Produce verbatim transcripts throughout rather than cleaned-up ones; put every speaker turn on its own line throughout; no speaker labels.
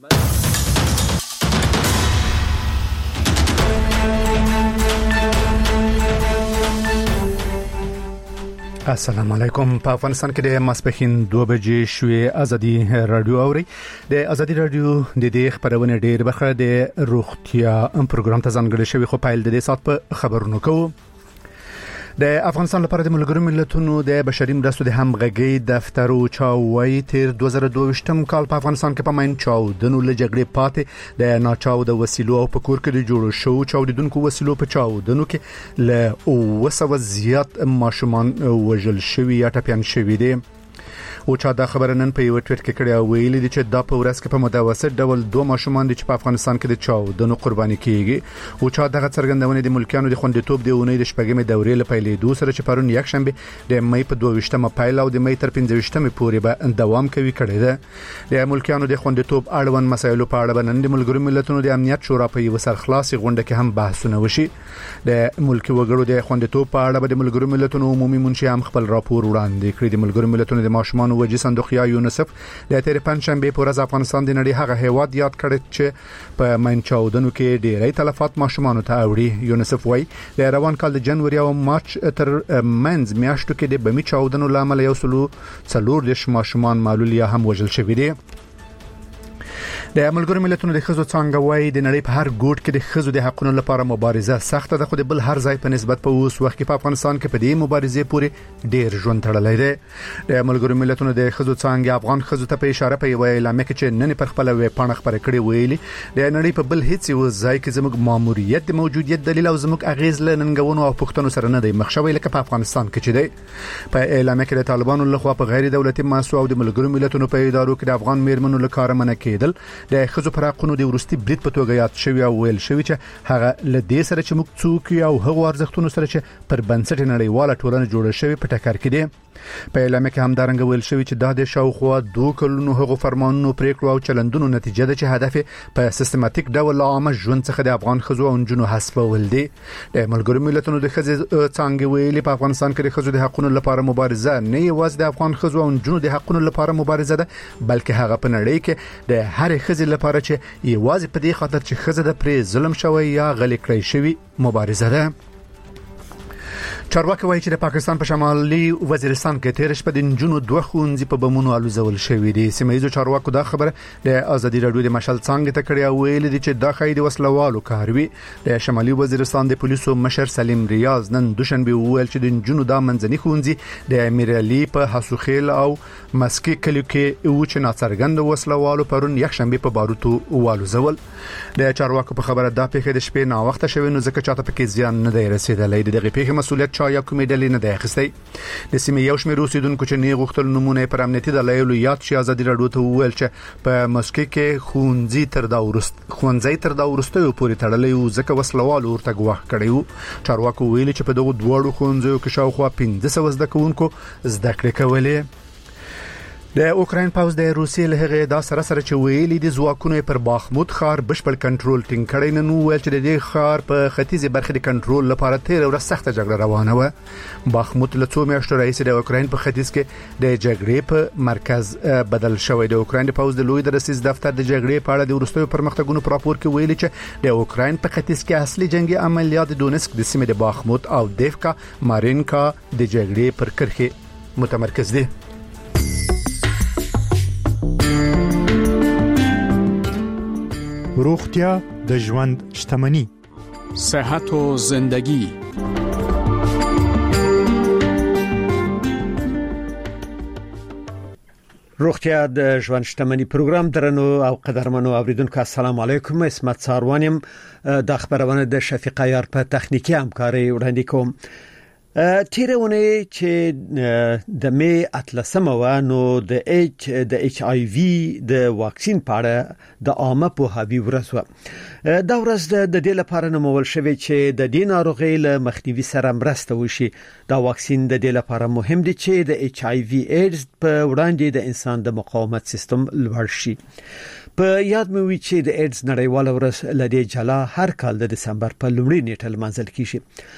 السلام علیکم. په افغانستان کې د ماسپخین دوه بجې شوې ازادي رادیو اوري. د ازادي رادیو د دې خبرونه ډېر برخه د روغتیا پروګرام ته ځانګړی شوی، خو پایل د دې سات په خبرونو کوو. د افغانستان لپاره د ملګرو ملتونو د بشري مرستو د همغږي دفتر او چاوي تیر دوه زره دوه ویشتم کال په افغانستان کې په ماین چاودنو له جګړې پاتې د ناچاو د وسیلو او په کور کې د جوړو شو چاودیدونکو وسیلو په چاودنو کې له اوسو زیات ماشومان وژل شوی یا ټپيان شوی دي. او چا دا خبره نن په یو ټویټ کې کړی ویلي دي چې دا په ورځ کې په متوسط ډول دوه ماشومان دي چې په افغانستان کې د چاودنو قرباني کیږي. او چا دغه څرګندونه د ملکیانو د خوندیتوب د اونۍ د شپږمې دورې لپاره لیدو سره چې پرون یک شنبه د مې په دوه ویشتمه پایل او د مې تر پنځه ویشتمه پورې به دوام کوي کړی ده. د ملکیانو د خوندیتوب اړوند مسایلو په اړه نن د ملګرو ملتونو د امنیت شورا په یو سرخلاصي غونډه کې هم بحثونه وشي. د ملکی وګړو د خوندیتوب په اړه د ملګرو ملتونو عمومي منشي هم خپل راپور وړاندې کړی. د ملګرو ملتونو د ماشومان وجې صندوق یا یونیسف د تیر پنځشنبه په ورځ افغانستان د نړۍ هغه هیواد یاد کړی چې په ماین چاودنو کې ډېری تلفات ماشومان ته اوړي. یونیسف وايي د روان کال د جنوري او مارچ تر منځ میاشتو کې د بمی چاودنو لامل یو سلو څلور د ماشومان معلول یا هم وژل شوي دي. د ملګرو ملتونو د خزو څنګه وای د نړۍ په هر ګوټ کې د خزو د حقوقو لپاره مبارزه سخته ده، خو د بل هر ځای په نسبت په اوس وخت کې په افغانستان کې په دې مبارزې پورې ډیر ژوند تړلی دی. د ملګرو ملتونو د خزو څنګه افغان خزو ته په اشاره په ویل اعلان کې نن پر خپل وی پاڼه خبره کړې ویلي د نړۍ په بل هیڅ یو ځای کې زموږ ماموریت د موجودیت دلیل او زموږ اغیز لننګونو او پښتنو سره نه دی مخ شوی لکه په افغانستان کې چې دی. په اعلان کې د طالبانو لخوا په غیر دولتي مؤسسو او د ملګرو ملتونو په ادارو کې د افغان میرمنو لپاره منع کېدل د خزو پر حقوقو د ورستي برید په توګه یاد شوی او ویل شوی چې هغه لدې سره چې موږ څوک او هغه ارزښتونو سره چې پر بنسټ نړیواله ټولنه جوړه شوی په ټکر کې دي. په اعلان کې هم دارنګ ویل شوی چې دا د شاوخوا دوه کلونو هغه فرمانونو پریکړو او چلندونو نتیجه ده چې هدف په سیستماتیک ډول عامه ژوند څخه د افغان خزو او جنونو حسابول دي. د ملګرو ملتونو د خزو څنګه ویلي په افغانستان کې د خزو د حقوقو لپاره مبارزه نه یوازې د افغان خزو او جنونو د حقوقو لپاره مبارزه ده، بلکې هغه په نړۍ کې د هر خزې لپاره چې یوازې په دې خاطر چې خزه د پرې ظلم شوی یا غلي کړی شوی مبارزه ده. چارواکي وایي چې د پاکستان په شمالي وزیرستان کې تیر شپه د نجونو دوه خونځي په بمونو الوزول شوې دي. سیمایي چارواکو دا خبره د ازادي رادیو د مشال څنګه ته کړی او ویل دي چې دا خې د وسلوالو کاروي. د شمالي وزیرستان د پولیسو مشر سلیم ریاض نن دوشنبه ویل چې د نجونو د منځني خونځي د امیر علي په حسوخیل او مسکی کلیو کې او چې ناڅرګند وسلوالو پرون یک شنبه په باروتو والوزول. د چارواکو په خبره دا پیښه د شپې نا وخت شوی نو ځکه چاته پکې زیان نه دی رسیدلی. دغه پیښه مسولیت یا کومې ډلې نه دی اخیستی. د سیمې یو شمېر اوسیدونکو چې نه غوښتل نمونه پر امنیتي دلایلو یاد شي ازادي رادیو ته وویل چې په مسکو کې خونځي تر دا ورست خونځي تر دا ورستو پورې تړلې او ځکه وسلوالو ورته غواخ کړیو. چارواکو ویلي چې په دغه دوړو خونځو کې شاوخوا پنځه سوه زده کوونکو زده کړې کولې. د اوکراین پاوز د روسیې له هغه دا سره سره چې ویلي د ځواکونو پر باخمود ښار بشپړ کنټرول ټینګ کړی نه نو ویل چې د دې ښار په ختیځي برخه د کنټرول لپاره تیر ورځ سخته جګړه روانه و. باخمود له څو میاشتو راهیسې د اوکراین په ختیځ کې د جګړې په مرکز بدل شوی. د اوکراین د پاوز د لوی درسیز دفتر د جګړې په اړه د ورستیو پرمختګونو په راپور کې ویلي چې د اوکراین په ختیځ کې اصلي جنگي عملیات دونسک د سیمې د باخمود او دیفکا مارینکا د جګړې پر کرښه متمرکز دي. روغتیا د ژوند شتمنی،
صحت و زندگی.
روغتیا د ژوند شتمنی پروګرام درنو او قدرمنو اوریدونکو السلام علیکم. اسمت ساروانیم د خبرونه د شفیقه یار په تخنیکی همکاري وړاندې کوم. تیرونه چې د می اتلسمه و نو د اچ د اچ آی وی د واکسین پاړه د عامه په هاوی ورسوه. دا ورځ د دې لپاره نومول شوی چې د دې ناروغۍ له مخنیوي سره مرسته وشي. دا واکسین د دې لپاره مهم دی چې د اچ آی وی ایډز په وړاندې د انسان د مقاومت سیستم لوړ شي. په یاد مې وی چې د ایډز نړیواله ورځ لدې جلا هر کال د دسمبر په لومړۍ نیټه لمانځل کیږي.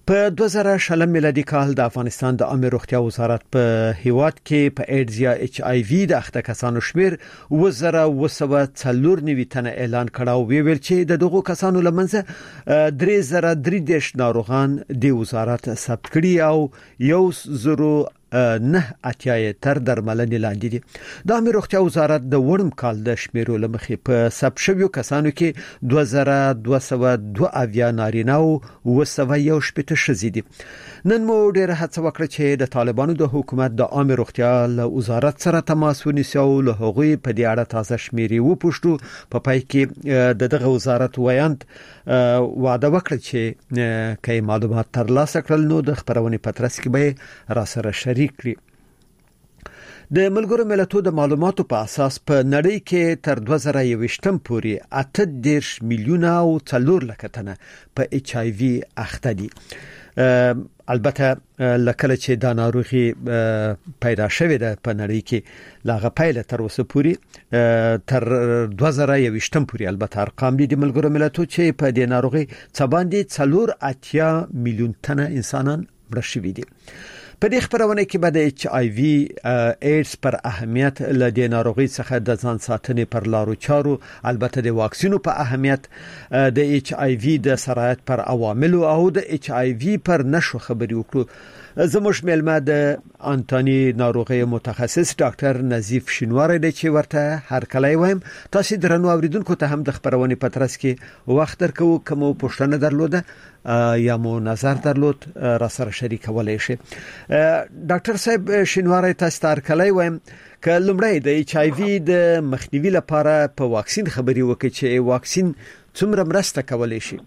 په دوه زره شلم میلادي کال د افغانستان د عامه روغتیا وزارت په هیواد کې په ایډز یا ایچ آی وی د اخته کسانو شمیر وزره وسوه څلور نوي تنه اعلان کړه او ویل چې د دغو کسانو لمنځه درې زره درې دیش ناروغان د وزارت ثبت کړي او یو زرو نه اتیا تر درملنې لاندې دي. د عامه روغتیا وزارت د وړم کال د شمیرو لمخې په ثبت شویو کسانو کې دوه زره دوه سوه دوه اویا نارینه او اوه سوه یو شپېته ښځې دي. نن مو ډېره هڅه وکړه چې د طالبانو د حکومت د عامه روغتیا له وزارت سره تماس ونیسو او له هغوی په دې اړه تازه شمیرې وپوښتو. په پای کې د دغه وزارت ویاند وعده وکړه چې کای معلومات ترلاسه کړل نو د خبرونې پترس کې به را سره شریک کړي. د ملګرو ملتونو د معلوماتو په اساس په نړۍ کې تر دوه زره یوویشتم پورې اته دېرش میلیونه او څلور لک تنه په ایچ آی وی اخته دي. البته لکه چې دا ناروغي پیدا شوې ده په نړۍ کې لاغه پایله تر اوسه پورې تر دوه زره یوویشتم پورې البته ارقام دي د ملګرو ملتونو چې په دې ناروغي څه باندې څلور اتیا میلیون تنه انسانان مړه شوي دي. په دې خبرونه کې به د ایچ آی وی ایډز پر اهمیت له دې ناروغي څخه د ځان ساتنې پر لارو چارو، البته د واکسینو په اهمیت، د ایچ آی وی د سرایت پر عوامل او د ایچ آی وی پر نشو خبرې وکړو. زموږ ملما د انټونی ناروغي متخصص ډاکټر نظیف شینواری دی چې ورته هر کله وایم تاسو درنو اوریدونکو ته هم د خبرونې پترس کې وخت درکو کوم پوښتنه درلوده یا مو نظر درلود را سره شریکولای شئ. ډاکټر صاحب شینواری تاسو ته هر کله وایم ک لمړی د ایچ آی وی د مخنیوي لپاره په واکسین خبري وکړي چې واکسین څومره مرسته کولای شي.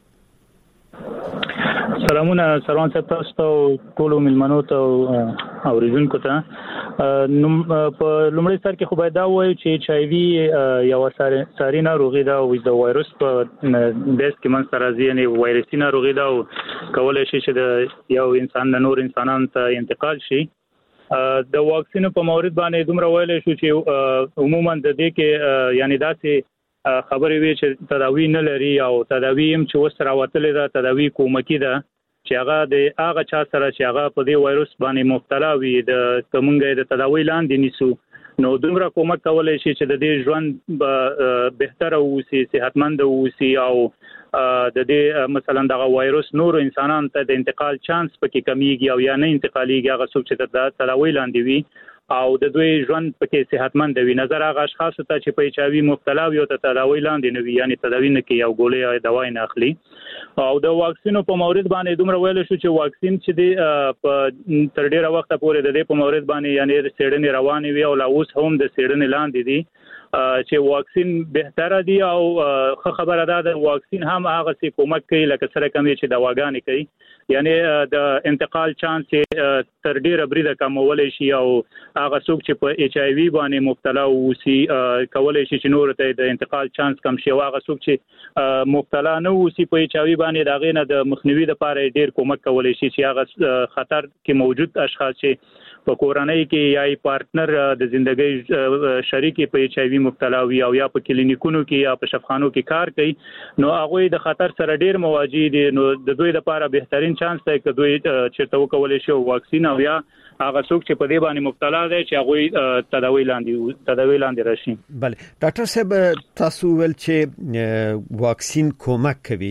سلامونه سروان صاحب تاسو ته ټول ملمنو ته اوریدونکو ته. نو په لومړي سر کې خو باید دا وایو چې ایچ آی وی یو ساري ناروغي ده او د وایروس په بیس کې منځ ته راځي، یعنې وایرسي ناروغي ده او کولی شي چې د یو انسان د نور انسانانو ته انتقال شي. د واکسینو په مورد باندې دومره ویلی شو چې عموما د دې کې یعنې داسې خبرې وي چې تداوی نه لري او تداوی هم چې اوس راوتلې ده تداوی کومکی ده چې هغه د هغه چا سره چې هغه په دې وایروس باندې مبتلا وي د کومنګ د تداوی لاندې نیسو نو دومره کومک کولای شي چې د دې ژوند بهتر او سي صحتمند او سي او د دې مثلا د وایروس نور انسانانو ته د انتقال چانس پکې کمیږي او یا نه انتقاليږي هغه څوک چې د تداوی لاندې وي او د دوی ژوند پکې صحتمند وي. نظر هغه اشخاص ته چې په ایچ آی وی مبتلا وي او ته تداوی لاندې نه وي یعنی تداوی نه کوي او ګولې او دوا نه اخلي. او د واکسینو په مورد باندې دومره ویل شو چې واکسین چې دی په تر ډیره وخت پورې د دې په مورد باندې یعنی سیډنې روانې وي او لا اوس هم د سیډنې لاندې دي چې واکسین بهتره دی او خو خبره ده د واکسین هم هغه څه کومک کوي لکه سره کوي چې دواګانې کوي یعنی د انتقال چانس تر ډیره بریده کمولای شي او هغه څوک چې په ایچ آی وی باندې مبتلا وسی کولای شي چې نور ته د انتقال چانس کم شي او هغه څوک چې مبتلا نه وسی په ایچ آی وی باندې دا غینه د مخنیوي لپاره ډیر کومک کولای شي چې هغه خطر کې موجود اشخاص چې په کورنۍ کې یا پارتنر د ژوندۍ شریک په ایچ آی وی مبتلا وي او یا په کلینیکونو کې یا په شفاخانو کې کار کوي نو هغه د خطر سره ډیر مواجه دي. نو د دوی لپاره بهترین چانس دی چې دوی چیرته وکولای شي واکسین او یا هغه څوک چې په دې باندې مبتلا دي چې هغه تداوی لاندې تداوی لاندې راشي.
بله ډاکټر صاحب تاسو ول چې واکسین کومک کوي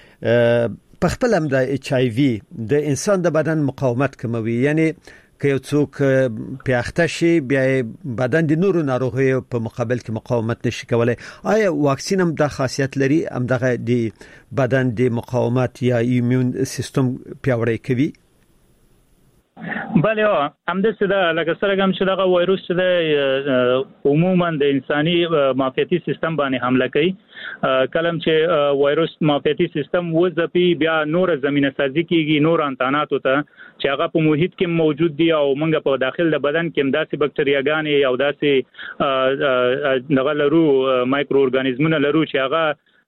په خپل هم د ایچ آی وی د انسان د بدن مقاومت کموي یعنی که یو څوک پیاخته شي بیا بدن د نورو ناروغیو په مقابل کې مقاومت نشي کولای. آیا واکسین هم د خاصیت لري هم دغه د بدن د مقاومت یا ایمون سیستم پیاوړی کوي؟
بله هم د څه د لکه سره کوم چې دغه وایروس د عموما د انساني معافیتي سیستم باندې حمله کوي. کلم چې وایروس معافیتي سیستم وځپي بیا نور زمينه سازي کیږي نور انتاناتو ته چې هغه په محیط کې موجود دي او موږ په داخل د بدن کې همداسې بکټریاګانې او داسې دغه لرو مایکرو ارګانیزمونه لرو چې هغه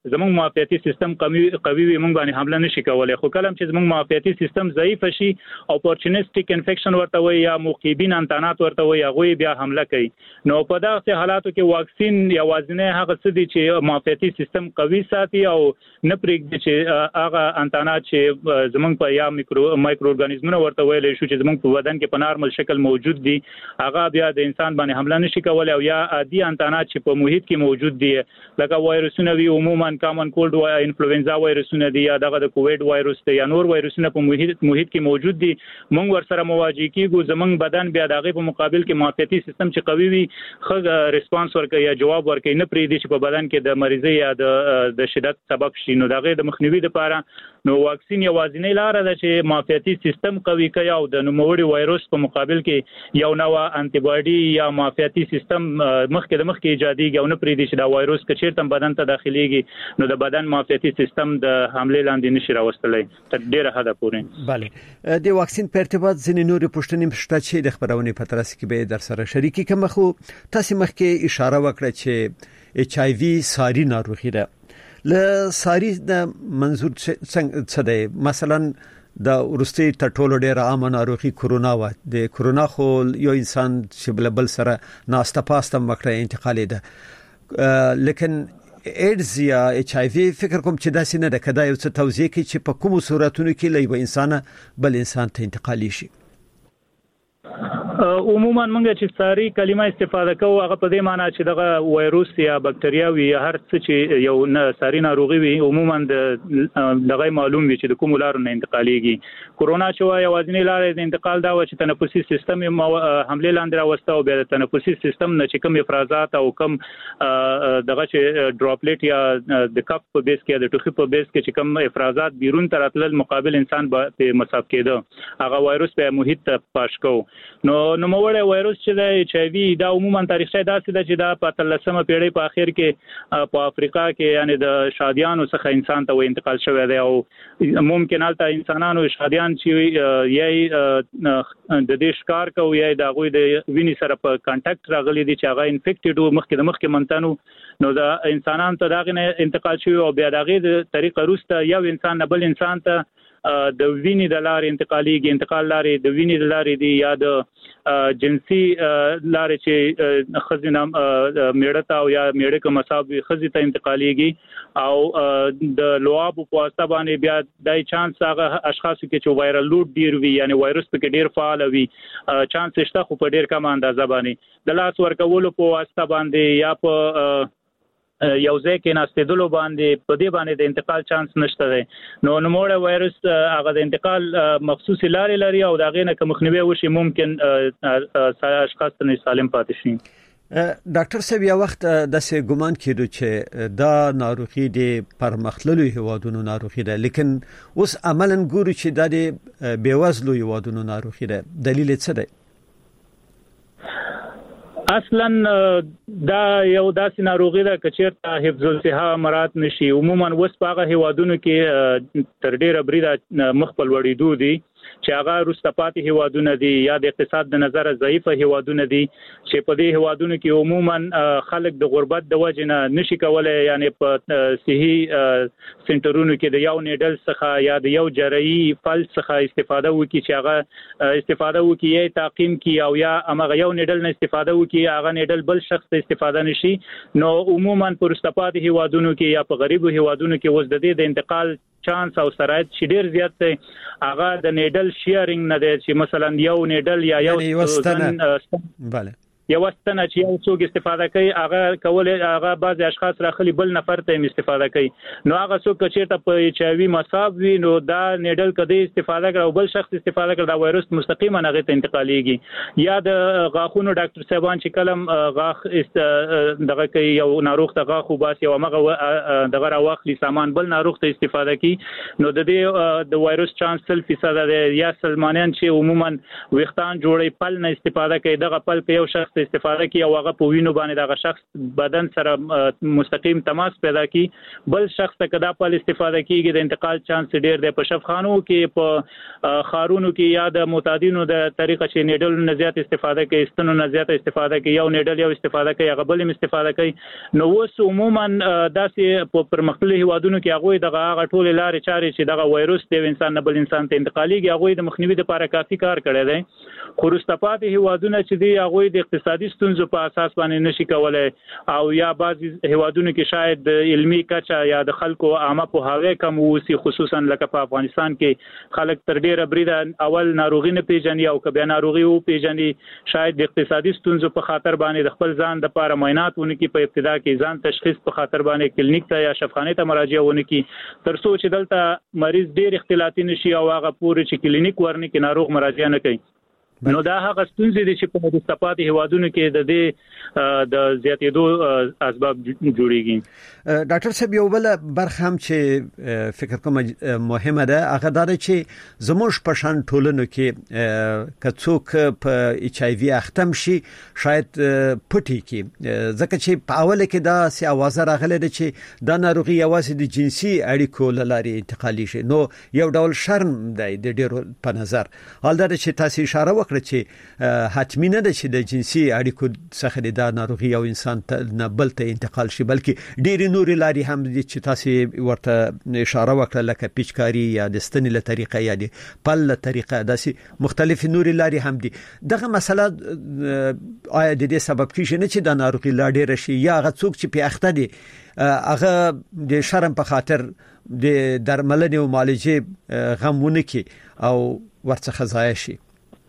زموږ معافیتي سیستم قوي قوي وي موږ باندې حمله نشي کولای. خو کله چې زموږ معافیتي سیستم ضعیف شي اپورچونیسټیک انفیکشن ورته وي یا مقیبین انتانات ورته وي هغه بیا حمله کوي. نو په دغه حالاتو کې واکسین یوازینی هغه څه دي چې معافیتي سیستم قوي ساتي او نه پرېږدي چې هغه انتانات چې زموږ په یا میکرو مایکرو ارګانیزمونه ورته ویل شو چې زموږ په بدن کې په نارمل شکل موجود دي هغه بیا د انسان باندې حمله نشي کولای او یا عادي انتانات چې په محیط کې موجود دي لکه وایرسونه وي عموما کامن کولډ و انفلوئنزا وایرسونه دي یا دغه د کووید وایرس ته یا نور وایرسونه په محیط محیط کې موجود دي موږ ورسره مواجه کیږو زمونږ بدن بیا دغه په مقابل کې معافیتي سیستم چې قوي وي خو ریسپانس ورکوي یا جواب ورکوي نه پریږدي چې په بدن کې د مریضي یا د د شدت سبب شي. نو دغه د مخنیوي لپاره نو واکسین یوازینی لار ده چې معافیتي سیستم قوي کوي او د نوموړي وایرس په مقابل کې یو نوع انټي باډي یا معافیتي سیستم مخکې د مخکې ایجاديږي او نه پریږدي چې دا وایرس کچیرته بدن ته داخليږي نو د بدن معافیتي سیستم د حمله لاندې نشي راوستلای تر ډیره حد پورې.
بله د واکسین په ارتباط ځینې نور پوښتنې شته چې د خبرونه په ترڅ کې به در سره شریکي کوم. خو تاسو مخکې اشاره وکړه چې ایچ آی وی ساري ناروغي ده. له ساري د منظور څه دی؟ مثلا د ورستي ټټولو ډیر عام ناروغي کورونا و د کورونا خو یو انسان چې بل بل سره ناسته پاسته مکړه انتقالي ده لیکن ایډز یا ایچ آی وی فکر کوم چې داسې نه ده کدا یو څه توضیح کوي چې په کومو صورتونو کې له انسان بل انسان ته انتقالي شي.
عموما موږ چې ساري کلمه استفاده کوو هغه په دې معنی چې دغه وایروس یا بکټریا وي یا هر څه چې یو نه ساري ناروغي وي عموما د دغه معلوم وي چې د کوم لارو نه انتقاليږي. کورونا چې یوازینی لار د انتقال دا و چې تنفسي سیستم حمله لاندې راوسته او بیا د تنفسي سیستم نه چې کوم افرازات او کوم دغه چې ډراپلیټ یا د کپ په بیس کې د ټوخي په بیس کې چې کوم افرازات بیرون تر اتل مقابل انسان په مصاب کېده هغه وایروس په محیط ته پاش کو. نو نو موړی وایروس چې د ایچ آی وی دا عموما تاریخي داسې ده چې دا په اتلسمه پیړۍ په اخر کې په افریقا کې یعنی د شادیانو څخه انسان ته انتقال شوی دی او ممکن البته انسانانو شادیان چې یې د دې ښکار کوي یا د غوي د ویني سره په کانټاکټ راغلي دي چې هغه انفیکټډ مخکې د مخکې منتنو نو دا انسانانو ته داغه انتقال شوی او بیا دغه د طریقه روسته یو انسان نه بل انسان ته د ویني د لارې انتقاليږي انتقال لارې د ویني د لارې دی یا د جنسي لارې چې خزینه میړه ته او یا میړه کوم مصاب خزي ته انتقاليږي او د لواب په واسطه باندې بیا دای چانس هغه اشخاص کې چې وایرل لوډ ډیر وي یعنی وایرس په کې ډیر فعال وي چانس شته خو په ډیر کم اندازه باندې د لاس ورکولو په واسطه باندې یا په یو ځای کې ناستېدلو باندې په دې باندې د انتقال چانس نشته دی. نو نوموړی وایرس هغه د انتقال مخصوصي لارې لري او دا غینه که مخنیوي وشي ممکن اشخاص ته سالم پاتې شي.
ډاکټر صاحب یو وخت د سه ګمان کېدو چې دا ناروغي د پرمختللو هیوادونو ناروغي ده لیکن اوس عملاً ګورو چې دا د بیوزلو هیوادونو ناروغي ده. دلیل څه دی؟
اصلا دا یو داسې ناروغي ده چې چیرته حفظ الصحه مراد نشي. عموما وس پاغه هیوادونو کې تر ډیره بریده مخبل وړیدو دي چې هغه روستپاتې هیوادونه دي یا د اقتصاد د نظر ضعیفه هیوادونه دي چې په دې هیوادونو کې عموما خلک د غربت د وجې نه نشي کولای یعنی په صحي سنټرونو کې د یو نیډل څخه یا د یو جراحي فلج څخه استفاده وکړي چې هغه استفاده وکړي یا تعقیم کی او یا هغه یو نیډل نه استفاده وکړي هغه نیډل بل شخص ته استفاده نشي. نو عموما په روستپاتې هیوادونو کې یا په غریبو هیوادونو کې وز د دې د انتقال چانس او شرایط چې ډیر زیات دي هغه د نیډل شیرینګ نه دی چې مثلا یو نیډل یا یو
ستن bale
یو ستنه چې یو څوک استفاده کوي هغه کول هغه بعض اشخاص راخلي بل نفر ته استفاده کوي نو هغه څوک چې ته په ایچ آی وی مصاب وي نو دا نیډل کدی استفاده کوي او بل شخص استفاده کوي دا وایرس مستقیما هغه ته انتقاليږي. یا د غاښونو ډاکټر صاحبان چې کلم غاښ دغه کوي یو ناروغ ته غاښ وباسي او هغه دغه راوخلي سامان بل ناروغ ته استفاده کوي نو د دې د وایرس چانس سل فیصد دی. یا سلمانیان چې عموما وختان جوړي پل نه استفاده کوي دغه پل په یو شخص شخص استفاده کوي او هغه په وینو باندې دغه شخص بدن سره مستقیم تماس پیدا کوي بل شخص ته کدا په استفاده کیږي د انتقال چانس ډیر دی په شفخانو کې په خارونو کې یا د معتادینو د طریقه چې نیډل نه زیات استفاده کوي ستنو نه زیات استفاده کوي یو نیډل یو استفاده کوي هغه بل استفاده کوي نو اوس عموما داسې په پرمختللي هیوادونو کې هغه دغه ټول لارې چارې چې دغه وایروس د انسان نه بل انسان ته انتقاليږي هغه د مخنیوي لپاره کافي کار کړی دی خو رستپات هیوادونه چې دی هغه د اقتصادي ستونزو په اساس باندې نشي کولای او یا بعضی هیوادونو کې شاید د علمي کچا یا د خلکو عامه په هغه کم وسی خصوصا لکه په افغانستان کې خلک تر ډیره بریده اول ناروغي نه پیژني او کبه ناروغي او پیژني شاید د اقتصادي ستونزو په خاطر باندې د خپل ځان د لپاره معاینات ونکي په ابتدا کې ځان تشخیص په خاطر باندې کلینیک ته یا شفاخانه ته مراجعه ونکي تر څو چې دلته مریض ډیر اختلاطي نشي او هغه پورې چې کلینیک ورنه کې ناروغ مراجعه نه کوي نو دا هغه ستونزې دي چې په مستفاد هیوادونو کې د دې د زیاتېدو اسباب جوړیږي
ډاکټر صاحب یو بل برخه هم چې فکر کوم مهمه ده هغه دا چې زموږ په شان ټولنو کې کڅوک په ایچ آی وی اختم شي شاید پټي کې ځکه چې په اوله کې دا سي आवाज راغله چې دا ناروغي یوازې د جنسي اړیکو لارې انتقالي شي نو یو ډول شرم دی د ډیرو په نظر حال دا چې تاسو اشاره وکړه چې حتمی نه ده چې د جنسي اړیکو څخه د ناروغي او انسان ته بل ته انتقال شي بلکې ډېری نورې لارې هم دي چې تاسو ورته اشاره وکړه لکه پیچکاری یا د ستنې له طریقې یا د پل له طریقې داسې مختلف نورې لارې هم دي دغه مسله آیا د دې سبب کیږي نه چې د ناروغي لا ډېر شي یا هغه څوک چې په اخته دي هغه د شرم په خاطر د درملنې او معالجې غمونه کې او ورڅخه ضایع شي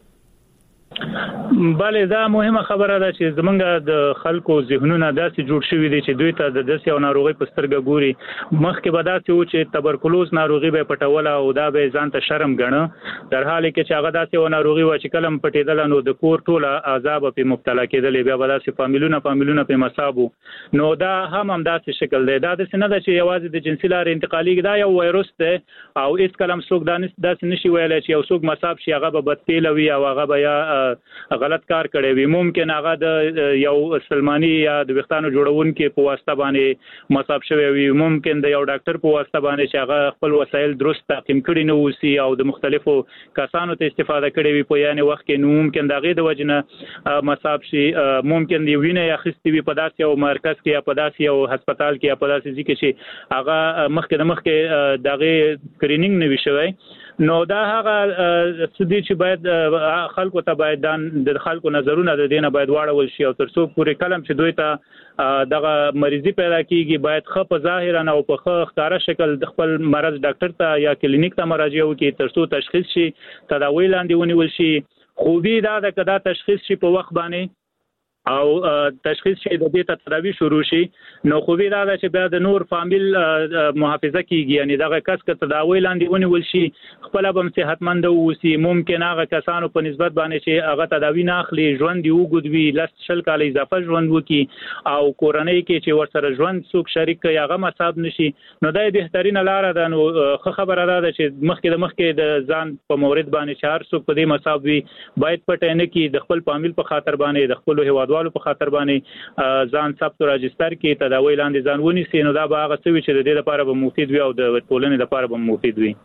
بله دا مهمه خبره ده چې زمونږ د خلکو ذهنونه داسې جوړ شوي دي چې دوی ته د داسې او ناروغي په سترګه ګوري مخکې به داسې و چې تبرکلوز ناروغي به پټوله او دا به ځان ته شرم ګڼه در حال کې چې هغه داسې او ناروغي و چې کلم پټېدل نو د کور ټوله عذاب په مبتلا کېدل بیا به داسې فامیلونه فامیلونه په مصابو نو دا هم هم داسې شکل دی دا د سینه د چې یوازې د جنسي لارې انتقالي دا یو وایروس دی او هیڅ کلم څوک داسې نشي ویلای چې یو څوک مصاب شي هغه به بدتیلوي او هغه به یا غلط کار کړی وي ممکن هغه د یو سلمانی یا د وختانو جوړونکو په واسطه باندې مصاب شوی وي ممکن د یو ډاکټر په واسطه باندې چې هغه خپل وسایل درست تعقیم کړي نه وسی او د مختلفو کسانو ته استفاده کړي وي په یانه وخت کې نو ممکن دغه د وجنه مصاب شي ممکن دی وینه یا خستې وي په داسې یو مرکز کې یا په داسې یو هسپتال کې یا په داسې ځای کې چې هغه مخکې د مخکې دغه سکرینینګ نه وي شوی نو دا هغه سدي چې باید خلکو ته باید د خلکو نظرونه د دینه باید واړول شي او ترڅو پورې کلم چې دوی ته دغه مریضي پیدا کیږي باید خپ ظاهرا او په ښکارا شکل د خپل مرض ډاکټر ته یا کلینیک ته مراجعه وکړي ترڅو تشخیص شي تداوی لاندې ونیول شي خوبي دا د کدا تشخیص شي په وخت باندې او تشخیص شي د دې ته تداوی شروع شي نو خوبي دا چې بیا د نور فامیل محافظه کیږي یعنی دغه کس که تداوی لاندې ونیول شي خپل به صحتمند اوسي ممکن هغه کسانو په نسبت باندې چې هغه تداوی نه اخلي ژوند یو ګډوي لس شل کال اضافه ژوند وکي او کورنۍ کې چې ورسره ژوند څوک شریک کوي هغه مصاب نشي نو دا بهترینه لار ده نو خبره ده چې مخکې د مخکې د ځان په مورید باندې چار څوک په دې مصاب وي باید پټ نه کې د خپل فامیل په خاطر باندې د خپل هوادوالو په خاطر باندې ځان ثبت راجستر کې تداوی لاندې ځان ونیسي نو دا به هغه څه وي چې د دې لپاره به مفید وي او د ټولنې لپاره به مفید وي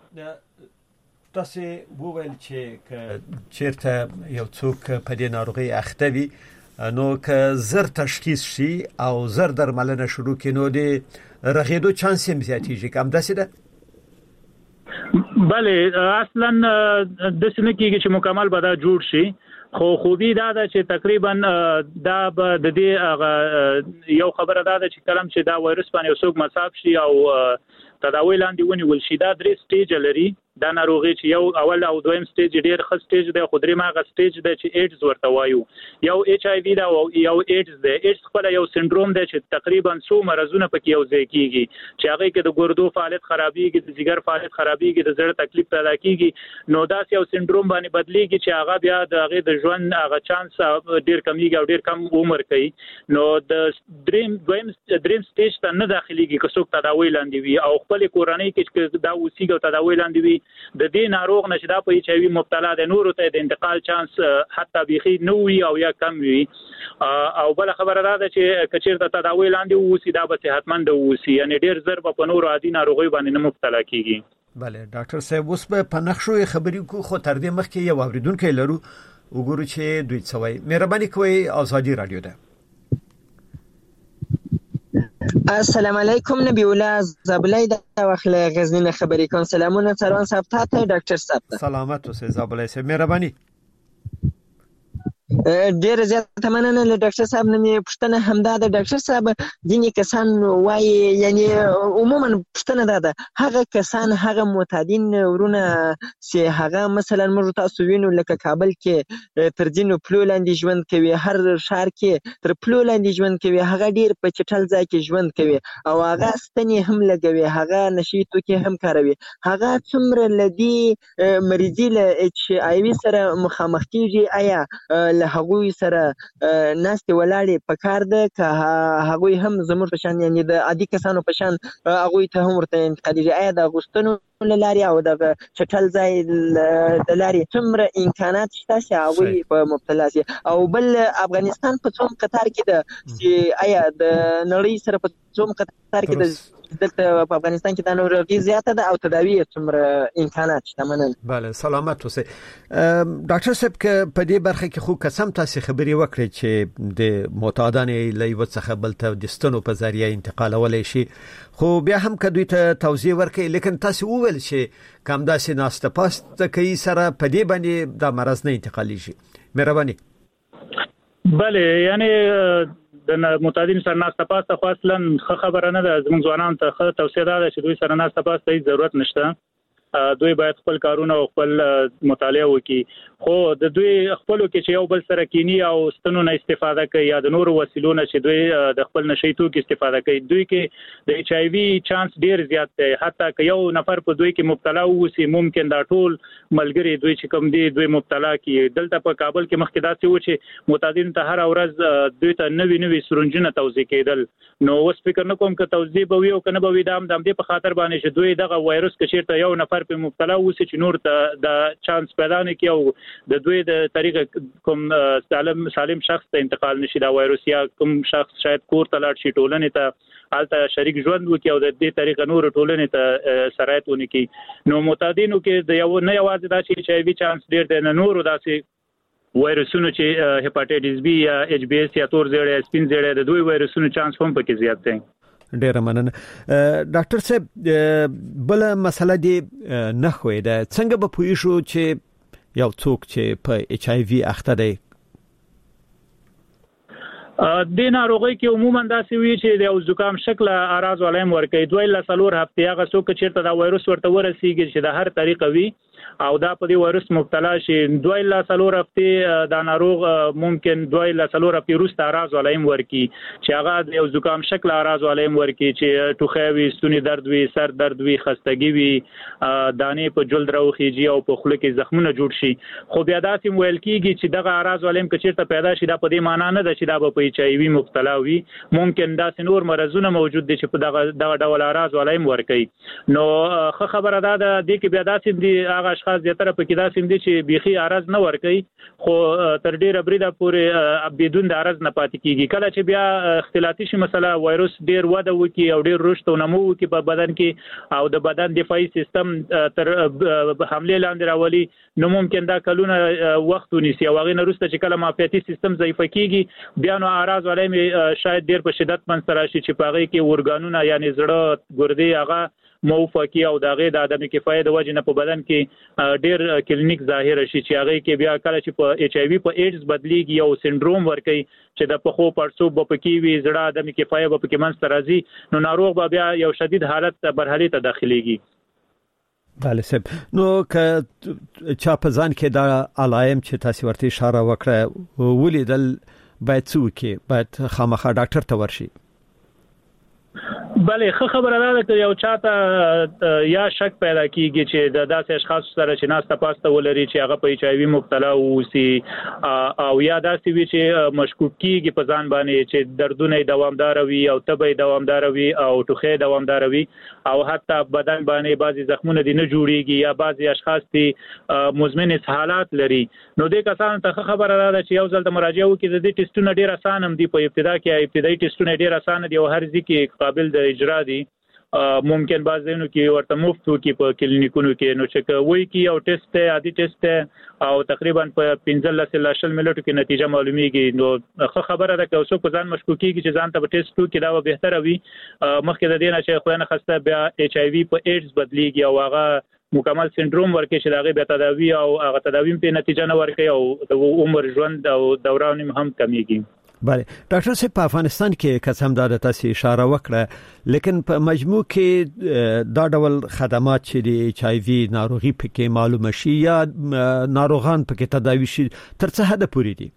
تاسو وویل چې چیرته یو څوک په دې ناروغي اخته وي نو که زر تشخیص شي او زر درملنه شروع کړي نو د رغېدو چانس هم زیاتېږي کوم داسې ده
بله اصلا د سینه کې چې مکمل به دا جوړ شي خو خوبي دا ده چې تقریبا دا به د دې یو خبره دا ده چې کلم چې دا وایروس باندې یو څوک مصاب شي او تداوی لاندې ونیول شي دا درې سټیج لري دا ناروغي چې یو اول او دویم سټیج ډیر ښه سټیج دی خو درې ماغه سټیج دی چې ایډز ورته وایو یو ایچ آی وی دا او یو ایډز دی ایډز خپل یو سندروم دی چې تقریبا څو مرزونه پکې یو ځای کیږي چې هغه کې د ګردو فعالیت خرابېږي د جګر فعالیت خرابېږي د زړه تکلیف پیدا کیږي نو دا یو سندروم باندې بدلیږي چې هغه بیا د هغه د ژوند هغه چانس ډیر کمیږي او ډیر کم عمر کوي نو د دریم دویم دریم سټیج ته نه داخليږي که څوک تداوی لاندې وي او خپل کورنۍ کې دا اوسېږي او تداوی لاندې وي د دې ناروغ نشه دا په ایچ آی وی مبتلا د نورو ته د انتقال چانس حتی بيخي نو وي او یا کم وي او بل خبره ده چې کچېرته تداوی لاندې اوسې دا به صحتمند اوسې یعنی ډېر زر په نورو عادي ناروغي باندې نه مبتلا کیږي.
بله ډاکټر صاحب اوس په نقشو خبرې کو خو تر دې مخکې یو اوریدونکو لرو وګورو چې دوی څه وایي. مهرباني کوئ ازادي رادیو ده.
السلام علیکم نبی الله زابلای د واخله غزنین خبرې کوم. سلامونه سروان صاحب ته ډاکټر صاحب.
سلامت اوسه زابلای صاحب مهرباني.
ډیر زیات مننه له ډاکټر صاحب نه مې پوښتنه همدا ده ډاکټر صاحب ځینې کسان وایي یعنی عموما پوښتنه ده ده هغه کسان هغه معتادین ورونه چې هغه مثلا موږ تاسو وینو لکه کابل کې تر ځینو پلو لاندې ژوند کوي هر شهر کې تر پلو لاندې ژوند کوي هغه ډیر په چټل ځای کې ژوند کوي او هغه ستنې هم لګوي هغه نشي توکي هم کاروي هغه څومره لدی مریضي له ایچ آی وی سره مخامخ کیږي آیا هغوی سره ناستې ولاړې پکار ده که هغوی هم زموږ په شان یعنی د عادي کسانو په شان هغوی ته هم ورته انتقالېږي آیا د غوښتنو له لارې او د چټل ځای د لارې څومره امکانات شته چې هغوی په مبتلا شي او بل افغانستان په څوم قطار کې ده چې آیا د نړۍ سره په څوم قطار کې ده دلته په افغانستان کې د ناروغي زیاته ده او تداوی څومره امکانات شته مننه.
بله سلامت اوسئ. ډاکټر صاحب که په دې برخه کې خو قسم تاسو خبري وکړي چې د معتادانې له یو څخه بل ته د ستنو په ذریعہ انتقالولای شي خو بیا هم که دوی ته توضیح ورکړي لیکن تاسو وویل چې کوم داسې ناسته پاسته کوي سره په دې باندې د مرض نه انتقالېږي. مهرباني.
بله یعنی د معتادین سره ناسته پاسته خو اصلا خبره نه ده زموږ ځوانان ته ښه توصیه ده چې دوی سره ناسته پاسته هیڅ ضرورت نشته دوی باید خپل کارونه او خپل مطالعه وکړي خو د دوی خپلو کې چې یو بل سره کینی او ستنو نه استفاده کوي یا د نورو وسیلو نه چې دوی د خپل نشي توکي استفاده کوي دوی کې د ایچ آی وی چانس ډیر زیات دی حتی که یو نفر په دوی کې مبتلا ووسی ممکن دا ټول ملګری دوی چې کوم دی دوی مبتلا کی دلته په کابل کې مخکې داسې و چې معتادین ته هر ورځ دوی ته نوی نوی سرنجونه توزیع کېدل نو اوس فکر نه کوم که توزیع به وي او کنه به وي دا هم د دې په خاطر باندې چې دوی دغه وایروس کې چیرته یو نفر په مبتلا ووسی چې نور ته د چانس پیدا نه کی او د دوی د طریقه کوم سالم سالم شخص ته انتقال نشي دا وایروس یا کوم شخص شاید کور ته لاړ شي ټولنې ته حالته شریک ژوند وکي او د دې طریقه نور ټولنې ته سرایت ونکي نو معتادینو کې د یو نه یوازې دا چې ایچ آی وی چانس ډیر دی نه نور داسې وایرسونو چې هپاتایټس بی یا ایچ بی ایس یا تور زیړی سپین زیړی د دوی وایرسونو چانس هم پکې زیات دی.
ډیره مننه. ډاکټر صاحب بل مسله دی نه خوې ده څنګه به پوه شو چې یو څوک چې په ایچ آی وی اخته دی
د ناروغي کې عموما داسې وی چې د یو زکام شکل اعراض ولیم ورکې دوی له څلور هفته هغه څوک چې دا وایروس ورته ورسیږي چې د هر طریقه وی او دا په دې وایروس مبتلا شي دوی له څلور هفته دا ناروغ ممکن دوی له څلور هفته وروسته اعراض ولیم ورکې چې هغه د یو زکام شکل اعراض ولیم ورکې چې ټوخی وي ستوني درد وي سر درد وي خستګي وي دانې په جلد راوخیږي او په خوله کې زخمونه جوړ شي خو بیا داسې ویل کیږي چې دغه اعراض ولیم کې چیرته پیدا شي دا په دې معنی نه ده چې دا په ایچ آی وی مبتلا وي ممکن دا نور مرزونه موجود دي چې په دغه دغه ډول اعراض ولیم ورکې نو خه خبره ده د دې کې بیا داسې دي هغه اشخاص زیاتره په کې داسې دي چې بيخي اعراض نه ورکې خو تر ډیره بریده پورې بدون د اعراض نه پاتې کیږي کله چې بیا اختلاطي شي مثلا وایروس ډیر وده وکي او ډیر رشد او نمو وکي په بدن کې او د بدن دفاعي سیستم تر حمله لاندې راولي نو ممکن دا کلونه وخت ونیسي او هغه نورسته چې کله معافیتي سیستم ضعیف کیږي بیا نو اعراض ولیم شاید ډیر په شدت منځ راشي چې په هغه کې ورګانونه یعنی زړه ګردې هغه موفقي او دغه د عدم کفایت د وجې نه په بدن کې ډیر کلینیک ظاهر شي چې هغه کې بیا کله چې په ایچ آی وی په ایډز بدلیږي او سندروم ورکي چې د پخو پړسوب په کې وي زړه عدم کفایت په کې منځ راځي نو ناروغ به بیا یو شدید حالت برحالي ته داخليږي.
بله سب نو که چا په ځان کې دا علایم چې تاسو ورته اشاره وکړه ولیدل باید څه وکړي باید خامخا ډاکټر ته ورشي.
بله خه خبره ده چې یو چاته یا شک پیدا کیږي چې د داسې اشخاص سره چې ناسته پاسته ولري چې هغه په ایچ آی وی مبتلا ووسی او یا داسې وي چې مشکوک کیږي په ځان باندې چې دردونه دوامدار وي او تبه دوامدار وي او ټوخه دوامدار وي او حتی بدن باندې بعضي زخمونه دي نه جوړيږي یا بعضي اشخاص دي مزمن حالات لري نو د کسانو ته خبره ده چې یو ځل د مراجعه وکړي د دې ټیسټونه ډیر اسانه هم دي په ابتدا کې ابتدایي ټیسټونه ډیر اسانه دي او هر ځکه قابل د اجرا دي ممکن بعضینو کې ورته مفت وکي په کلینیکونو کې نو چې وایي کې یو ټیسټ عادي ټیسټ او تقریبا په پنځه لس لشل ملټو کې نتیجه معلومیږي نو خو خبره ده چې اوسو په ځان مشکوکیږي چې ځان ته په ټیسټ کې دا به بهتره وي مخکې د دې نه چې خو نه خسته بیا ایچ آی وی په ایډز بدلیږي او هغه مکمل سندروم ورکه چې دغه به تداوی او هغه تداوی په نتیجه نه ورکي او د عمر ژوند او دوران هم کمیږي
بله ډاکټر صاحب په افغانستان کې قسم دار تاسو اشاره وکړه لیکن په مجموع کې دا ډول خدمات چې د ایچ آی وی ناروغي پکې معلومه شي یا ناروغان پکې تداوی شي تر څه حد پورې دي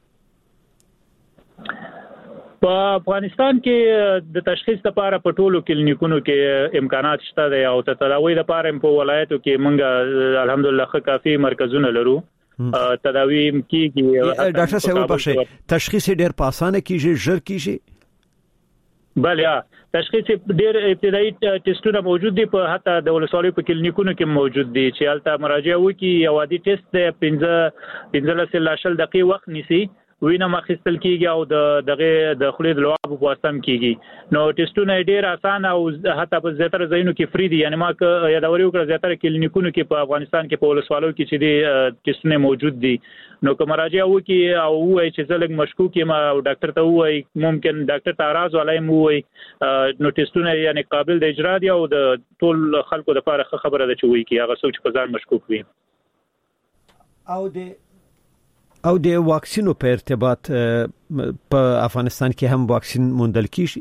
په افغانستان کې د تشخیص لپاره په ټولو کلینیکونو کې امکانات شته دي او د تداوی لپاره په ولایتو کې موږ الحمدلله کافي مرکزونه لرو تداوی کیږي
ډاکټر صاحب په تشخیص ډیر په اسانه کیږي ژر کیږي
بله تشخیص ډیر ابتدایي ټیسټونه موجود دي په حتی د ولسوالیو په کلینیکونو کې موجود دي چې البته مراجعه وکي یو عادي ټیسټ د پنځه پنځه لس لاشل دقیقې وخت نیسي وینه مخستل کیږي او د دغه د خلید لواب په واسطه کیږي نو ټیسټونه ډیر اسانه او حتی په زیاتره ځایونو کې فری دي یعنی ما که یادوري وکړه زیاتره کلینیکونو کې په افغانستان کې په ولسوالو کې چې دي ټیسټونه موجود دي نو که مراجعه وکي او وایي چې زلګ مشکوک یم او ډاکټر ته وایي ممکن ډاکټر ته راز ولای مو وایي نو ټیسټونه یعنی قابل د اجرا دي او د ټول خلکو لپاره خبره ده چې وایي کې هغه څوک چې په ځان مشکوک وي
او د او د واکسینو په ارتباط په افغانستان کې هم واکسین موندل کیږي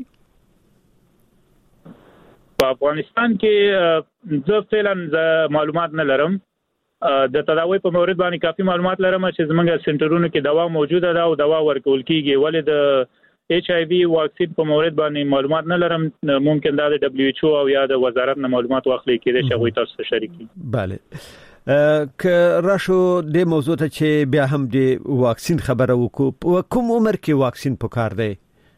په افغانستان کې زه فعلا معلومات نه لرم د تداوی په مورد باندې کافي معلومات لرم چې زموږ سنټرونو کې دوا موجوده ده او دوا ورکول کیږي ولې د ایچ آی وی واکسین په مورد باندې معلومات نه لرم ممکن دا د دبليو ایچ او او یا د وزارت نه معلومات واخلي کېږي چې غوي تاسو شریکي
bale که راشو د موضوع ته چې بیا هم د واکسین خبره وکړو کوم عمر کې واکسین پکار دی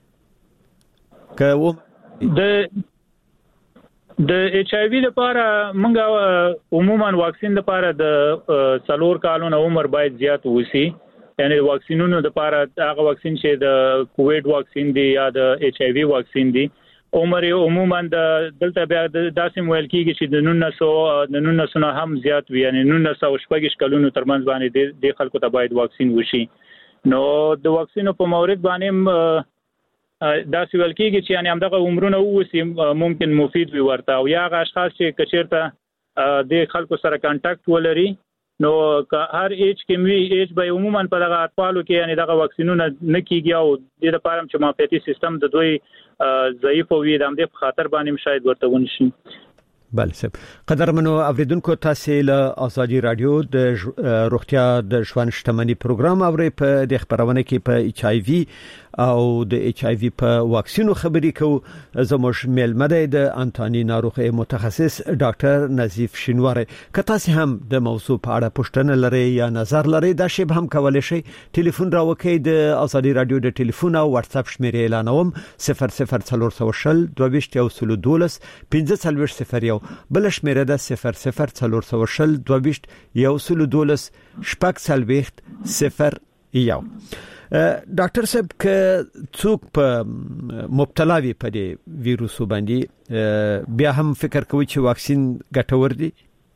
که
د د ایچ آی وی لپاره موږ عموما واکسین لپاره د څلور کالونو عمر باید زیات وسی یعنی واکسینونو لپاره هغه واکسین چې د کووید واکسین دی یا د ایچ آی وی واکسین دی عمر عموما د دلته بیا داسې ویل کیږي چې د نولس د نولس نه هم زیات وي یعنی نولس او شپږ کلونو ترمنځ باندې د خلکو ته باید واکسین وشي نو د واکسینو په مورد باندې داسې ویل کیږي چې یعنی همدغه عمرونه ووسی ممکن مفید وي ورته او یا هغه اشخاص چې کچیرته د خلکو سره کانټاکټ ولري نو که هر ایج کې وی ایج به عموما په دغه اطفالو کې یعنی دغه واکسینونه نه کیږي او د لپاره چې معافیتي سیستم د دوی ضعیف وي د همدې په خاطر باندې شاید ورته ونشي
بله صاحب قدرمنو اوریدونکو تاسو له ازادي رادیو د روغتیا د ژوند شتمنۍ پروګرام اوري په د خبرونه کې په ایچ آی وی او د ایچ آی وی په واکسینو خبرې کوو زموږ میلمه د انټونی ناروغي متخصص ډاکټر نظیف شینواری که تاسو هم د موضوع په اړه پوښتنه لرئ یا نظر لرئ دا شی هم کولای شئ ټلیفون راوکړئ د ازادي رادیو د ټلیفون او واتس اپ شمیرې اعلانوم صفر صفر څلور شل دوه ویشت یو سل دولس پنځه څلور صفر یو بل شمیره ده صفر صفر څلور شل دوه ویشت یو سل دولس شپږ څلوېښت صفر یو ډاکټر صاحب که څوک په مبتلا وي په دې ویروس باندې بیا هم فکر کوي چې واکسین ګټور دی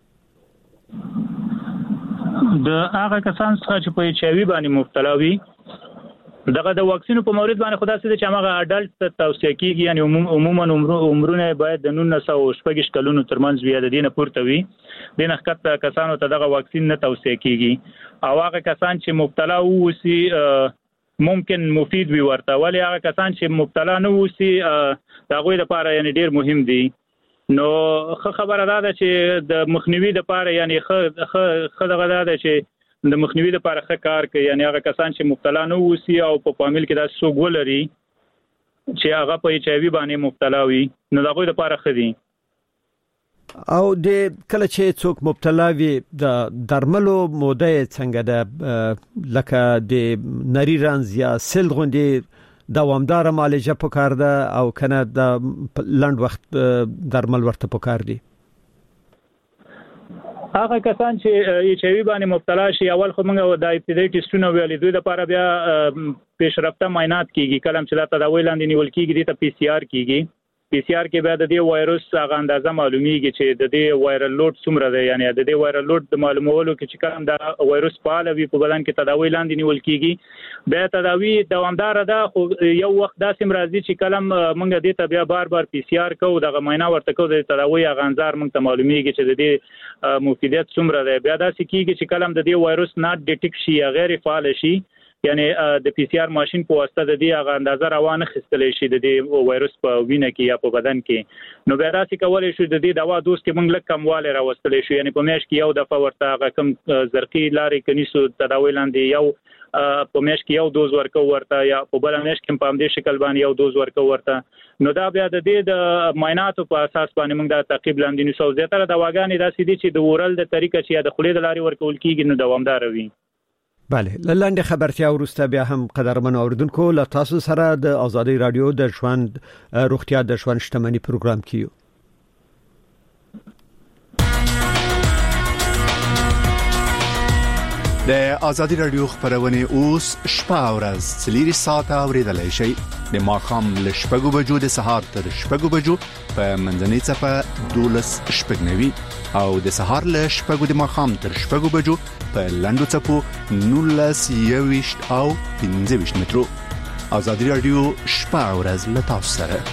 د هغه کسان چې په ایچ آی وی باندې مبتلا وي دغه د واکسینو په مورد باندې خدا سره چې هغه اډلټ توصیه کیږي یعنی عموما عمرونه باید د نولس او شپږ کلونو ترمنځ وي د دینه پورته وي د نخکته کسانو ته دغه واکسین نه توصیه کیږي او هغه کسان چې مبتلا ووسی ممکن مفید وي ورته ولی هغه کسان چې مبتلا نه ووسی دغه لپاره یعنی ډیر مهم دي نو خبره ده چې د مخنیوي لپاره یعنی خ خ دغه ده چې د مخنیوي لپاره ښه کار کوي یعنی هغه کسان چې مبتلا نه ووسی او په فامیل کې دا سوګ ولري چې هغه په ایچ آی وی باندې مبتلا وي نو دغه لپاره خدي
او د کله چې څوک مبتلا وي د درملو موده څنګه ده لکه د نری رنز یا سل غوندي دوامدار معالجه پکار ده او کنه د لند وخت درمل ورته پکار دي
هغه کسان چې ایچ آی وی باندې مبتلا شي اول خو موږ د ابتدایي ټیسټونه ویلې دوی لپاره بیا پیشرفته معاینات کیږي کلم چې لا تداوی لاندې نیول کیږي د پی سی آر کیږي پی سی آر کې بیا د دې وایروس هغه اندازه معلومیږي چې د دې وایرل لوډ څومره دی یعنی د دې وایرل لوډ د معلومولو کې چې کوم د وایروس فعال وي په بدن کې تداوی لاندې نیول کیږي بیا تداوی دوامدار ده خو یو وخت داسې مرضی چې کلم موږ دې ته بیا بار بار پی سی آر کوو دغه معاینه ورته کوو د تداوی هغه انظار موږ ته معلومیږي چې د دې مفیدیت څومره دی بیا داسې کیږي چې کلم د دې وایروس نات ډیټیک شي یا غیر فعال شي یعنی د پی سی آر ماشين په واسطه د دې هغه اندازه روانه خستلې شي د دې وایروس په وینه کې یا په بدن کې نو بیا داسې کولای شي د دې دوا دوز کې موږ لکه کمواله راوستلې شو یعنی په میاشت کې یو دفعه ورته هغه کم زرقي لارې کنيسو تداوی لاندې یو په میاشت کې یو دوز ورکو ورته یا په بل میاشت کې په همدې شکل باندې یو دوز ورکو ورته نو دا بیا د دې د معایناتو په اساس باندې موږ د تعقیب لاندې نو څو زیاتره دواګانې داسې دي چې د اورل د طریقه چې د خولې د لارې ورکول کیږي نو دوامدار وي
بله لاندې خبرتیا ورسته بیا هم قدرمن اوریدونکو له تاسو سره د آزادي رادیو د ژوند روغتیا د ژوند شتمنۍ پروګرام کیو
د آزادي رادیو خبرونه اوس شپه او ورځ څلوري ساعته اوریدلای شئ د ماخام له شپږو بجو د سهار تر شپږو بجو په منځنۍ صفه دولس شپږنوي او د سهار له شپږو د ماخام تر شپږو بجو په لندو صفو نولس یويشت او پنځه ویشت مترو آزادي رادیو شپه او ورځ له تاسو سره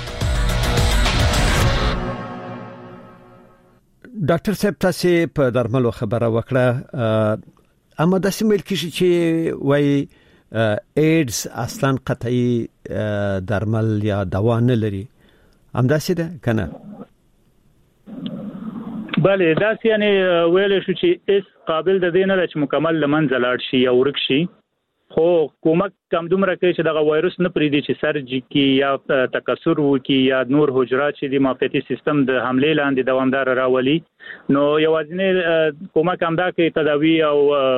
ډاکټر صاحب تاسو په درملو خبره وکړه اما د سیمل کې چې وای ایډز اصلا قطعي درمل یا دوا نه لري همداسې ده کنه
بله داسې یعنی ویل شو چې اس قابل د دینه چې مکمل لمنځه لاړ شي یا ورک شي خو کومک کم دومره کوي چې دغه وایروس نه پریدي چې سرجی کې یا تکثر وکي یا نور حجرات چې د معافیتي سیستم د حمله لاندې دوامدار راولي نو یوازینی کومک هم دا کوي تداوی او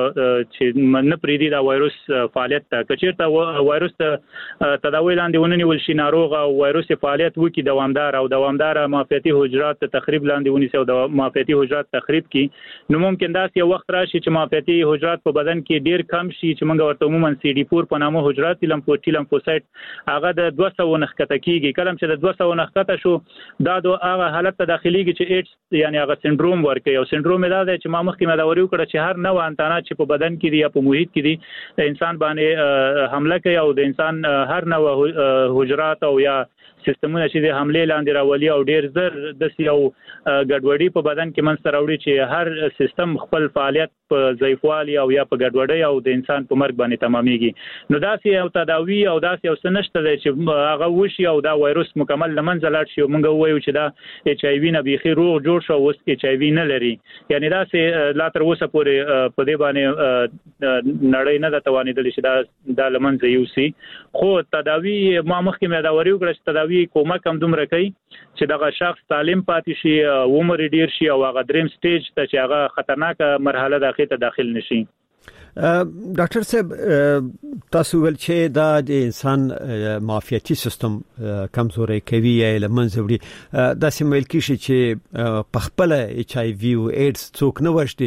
چې نه پریدي دا وایروس فعالیت ته کچیرته وایروس تداوی لاندې ونیول شي ناروغ او وایروس فعالیت وکي دوامدار او دوامدار معافیتي حجرات تخریب لاندې ونیسي او د معافیتي حجرات تخریب کی نو ممکن دا یو وخت راشي چې معافیتي حجرات په بدن کې ډیر کم شي چې موږ ورته عموما سی ډي فور په نامه حجرات لیمفوټي لیمفوسایت هغه د دوه سوه نخکته کیږي کلم چې د دوه سوه نخکته شو دا د هغه حالت ته داخليږي چې ایډز یعنی هغه سندروم ورکوي او سندروم دا دی چې ما مخکې مې دا وریو کړ چې هر نوع انتانات چې په بدن کې دي یا په محیط کې دي د انسان باندې حمله کوي او د انسان هر نوع حجرات او یا سیستمونه چې د حمله لاندې راولي او ډیر زر د سیو ګډوډي په بدن کې منځ راوړي چې هر سیستم خپل فعالیت په ضعیفوالي او یا په ګډوډي او د انسان په مرګ باندې تمامېږي نو دا سي یو تداوی او دا سي یو سنشته دی چې هغه وشي او دا وایروس مکمل لمنځه لاړ شي موږ وایو چې دا ایچ آی وی نه بيخي روغ جوړ شو اوس ایچ آی وی نه لري یعنی دا سي لا تر اوسه پورې په دې باندې نړۍ نه د توانیدل شي دا د لمنځه یوسي خو تداوی ما مخکې مې دا وریو کړ چې تداوی کومک هم دومره کوي چې دغه شخص سالم پاتې شي عمر ډیر شي او هغه دریم سټیج ته چې هغه خطرناک مرحله داخله ته داخل نشي
ډاکټر صاحب تاسو ول چې دا د انسان معافیتي سیستم کمزوري کوي یا لمنځه وړي دا سیمل کې چې په خپل ایچ آی وی او ایډز څوک نه وشتي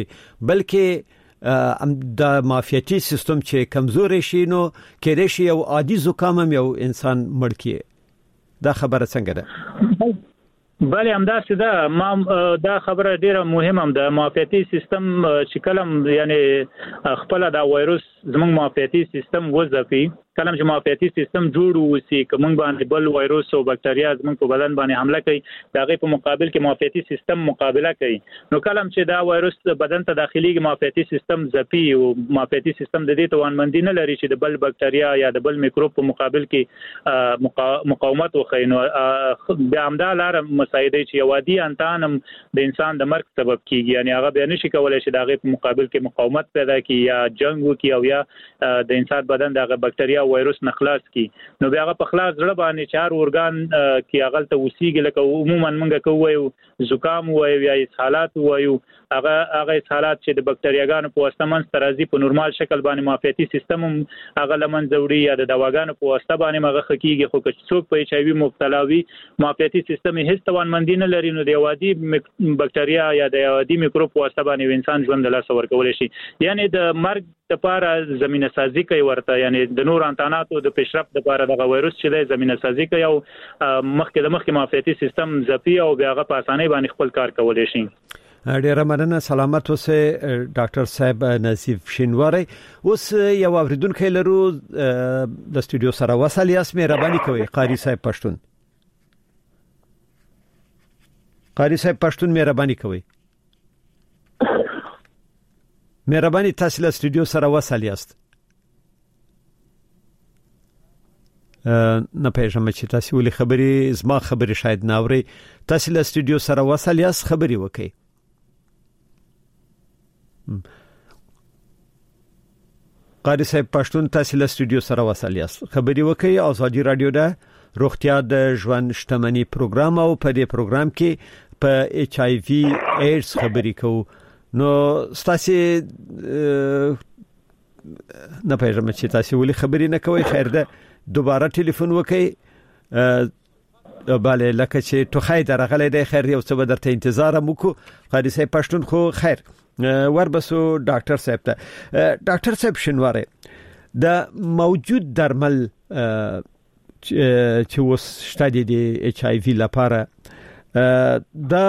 بلکې ام د معافیتي سیستم چې کمزوري شي نو کېدای شي یو عادي زکام هم یو انسان مړ کی دا خبره څنګه ده
بله همداسې ده ما دا خبره ډیره مهمه هم ده معافیتي سیستم چې کلم یعنی خپل دا وایروس زموږ معافیتي سیستم وظیفي کلم چې معافیتي سیستم جوړ وسی کوم باندې بل وایروس او بکټریا زموږ په بدن باندې حمله کوي داغه په مقابل کې معافیتي سیستم مقابله کوي نو کلم چې دا وایروس بدن ته داخليږي معافیتي سیستم ځپي او معافیتي سیستم د دې توانمندي نه لري چې د بل بکټریا یا د بل میکروب په مقابل کې مقاومت وکړي نو بیا همدا لار مساعده چې یوادي انتانم د انسان د مرګ سبب کیږي یعنی هغه به نشي کولای چې داغه په مقابل کې مقاومت پیدا کړي یا جنگ وکړي او یا د انسان بدن دغه بکټریا دا وایروس نخلاص کی نو بیا هغه په خلاص زړه باندې چار اورګان کې هغه ته وسیږي لکه عموما موږ کوو زکام وایو یا اسهالات وایو هغه هغه اسهالات چې د بکټریاګانو په واسطه منځ راځي په نورمال شکل باندې معافیتي سیستم هغه لمن زوري یا د دواګانو په واسطه باندې مغه خکېږي خو که څوک په ایچ آی وی مبتلا وي معافیتي سیستم هیڅ توانمندي نه لري نو د یوادي بکټریا یا د یوادي میکروب په واسطه باندې انسان ژوند له لاسه ورکول شي یعنی د مرګ لپاره زمينه سازي کوي ورته یعنی د نور انتاناتو د پیشرفت لپاره د وایروس چې د زمينه سازي کوي او مخکې د مخکې معافیتي سیستم ځپي او بیا هغه په اسانۍ باندې خپل کار کولای شي.
ډیره مننه سلامت اوسه ډاکټر صاحب نصیف شینواری اوس یو اوریدونکو لرو د استودیو سره وصل یاس مهرباني کوي قاری صاحب پښتون قاری صاحب پښتون مهرباني کوي مهرباني تاسو له استودیو سره وصل یاست نه پېژنم چې تاسو ولې خبري زما خبري شاید ناوري تاسو له استودیو سره وصل یاست خبري وکي قاری صاحب پښتون تاسو له استودیو سره وصل یاست خبري وکي ازادي رادیو ده روغتیا د ژوند شتمنۍ پروګرام او په دې پروګرام کې په ایچ آی وی ایډز خبري کوو نو تاسو نه پېژنم چې تاسو ولې خبري نه کوي خیر ده دوباره ټلیفون وکي bale لکه چې ټوخی درغلې د خیر یو څه درته انتظار مکو قاری صاحب پښتون خو خیر وربسو ډاکټر صاحب ته ډاکټر صاحب شینواری د موجود درمل چې وس شته د ایچ آی وی لپاره دا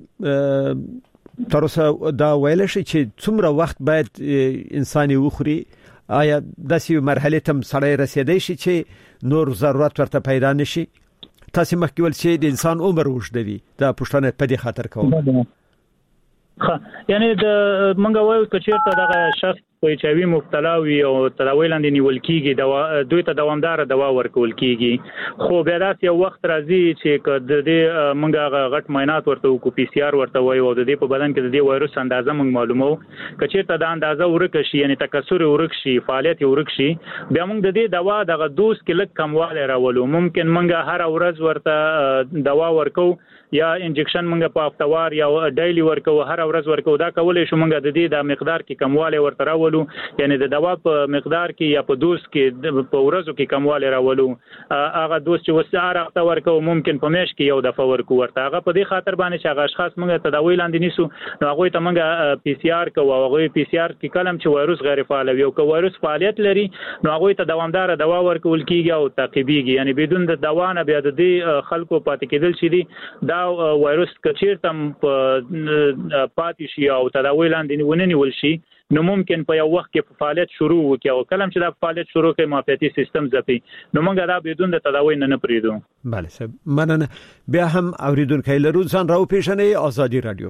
تر اوسه دا ویل شي چې څومره وخت باید انساني وخوري آیا داسې مرحله تم سړی رسیدای شي چې نور ضرورت ورته پیدا نشي تاسو مخکې ول چې د انسان عمر وژدوي دا پښتنه په دې خاطر کوم
ها یعنی د منګه وایو چې چیرته دغه شخص په ایچ آی وی مبتلا وي او تداوی لاندې نیول کیږي دوا دوی ته دوامدار دوا ورکول کیږي خو بیا داسې یو وخت راځي چې د دې منګه غټ معاینات ورته کو پی سی آر ورته وایي او د دې په بدن کې د دې وایروس اندازه موږ معلومو چې چیرته د اندازه ورک شي یعنی تکثر ورک شي فعالیت ورک شي بیا موږ د دې دوا دغه دوز کې لږ کمواله راولو ممکن منګه هر ورځ ورته دوا ورکو یا انجکشن منګه په هفتوار یا ډیلی ورکو هر ورځ ورکو دا کولای شو منګه د دې د مقدار کې کمواله ورته راولو یعنی د دوا په مقدار کې یا په دوز کې په ورځو کې کمواله راولو هغه دوز چې وساره هفته ورکو ممکن په میاشت کې یو دفعه ورکو ورته هغه په دې خاطر باندې چې هغه اشخاص منګه تداوی لاندې نیسو نو هغه ته منګه پی سی آر کوو هغه پی سی آر کې کلم چې وایروس غیر فعال وي او که وایروس فعالیت لري نو هغه ته دوامدار دوا ورکول کیږي او تعقیبیږي یعنی بدون د دوا نه بیا د دې خلکو پاتې کېدل شي دي دا وایروس کچیرتم په پاتې شي او تداوی لاندې ونیول شي نو ممکن په یو وخت کې فعالیت شروع وکړي او کلم چې دا فعالیت شروع کوي معافیتي سیستم ځپي نو موږ دا بدون د تداوی نه نه پریدو.
بله صاحب مننه بیا هم اوریدونکو لرو ځان راو پیژنې ازادي رادیو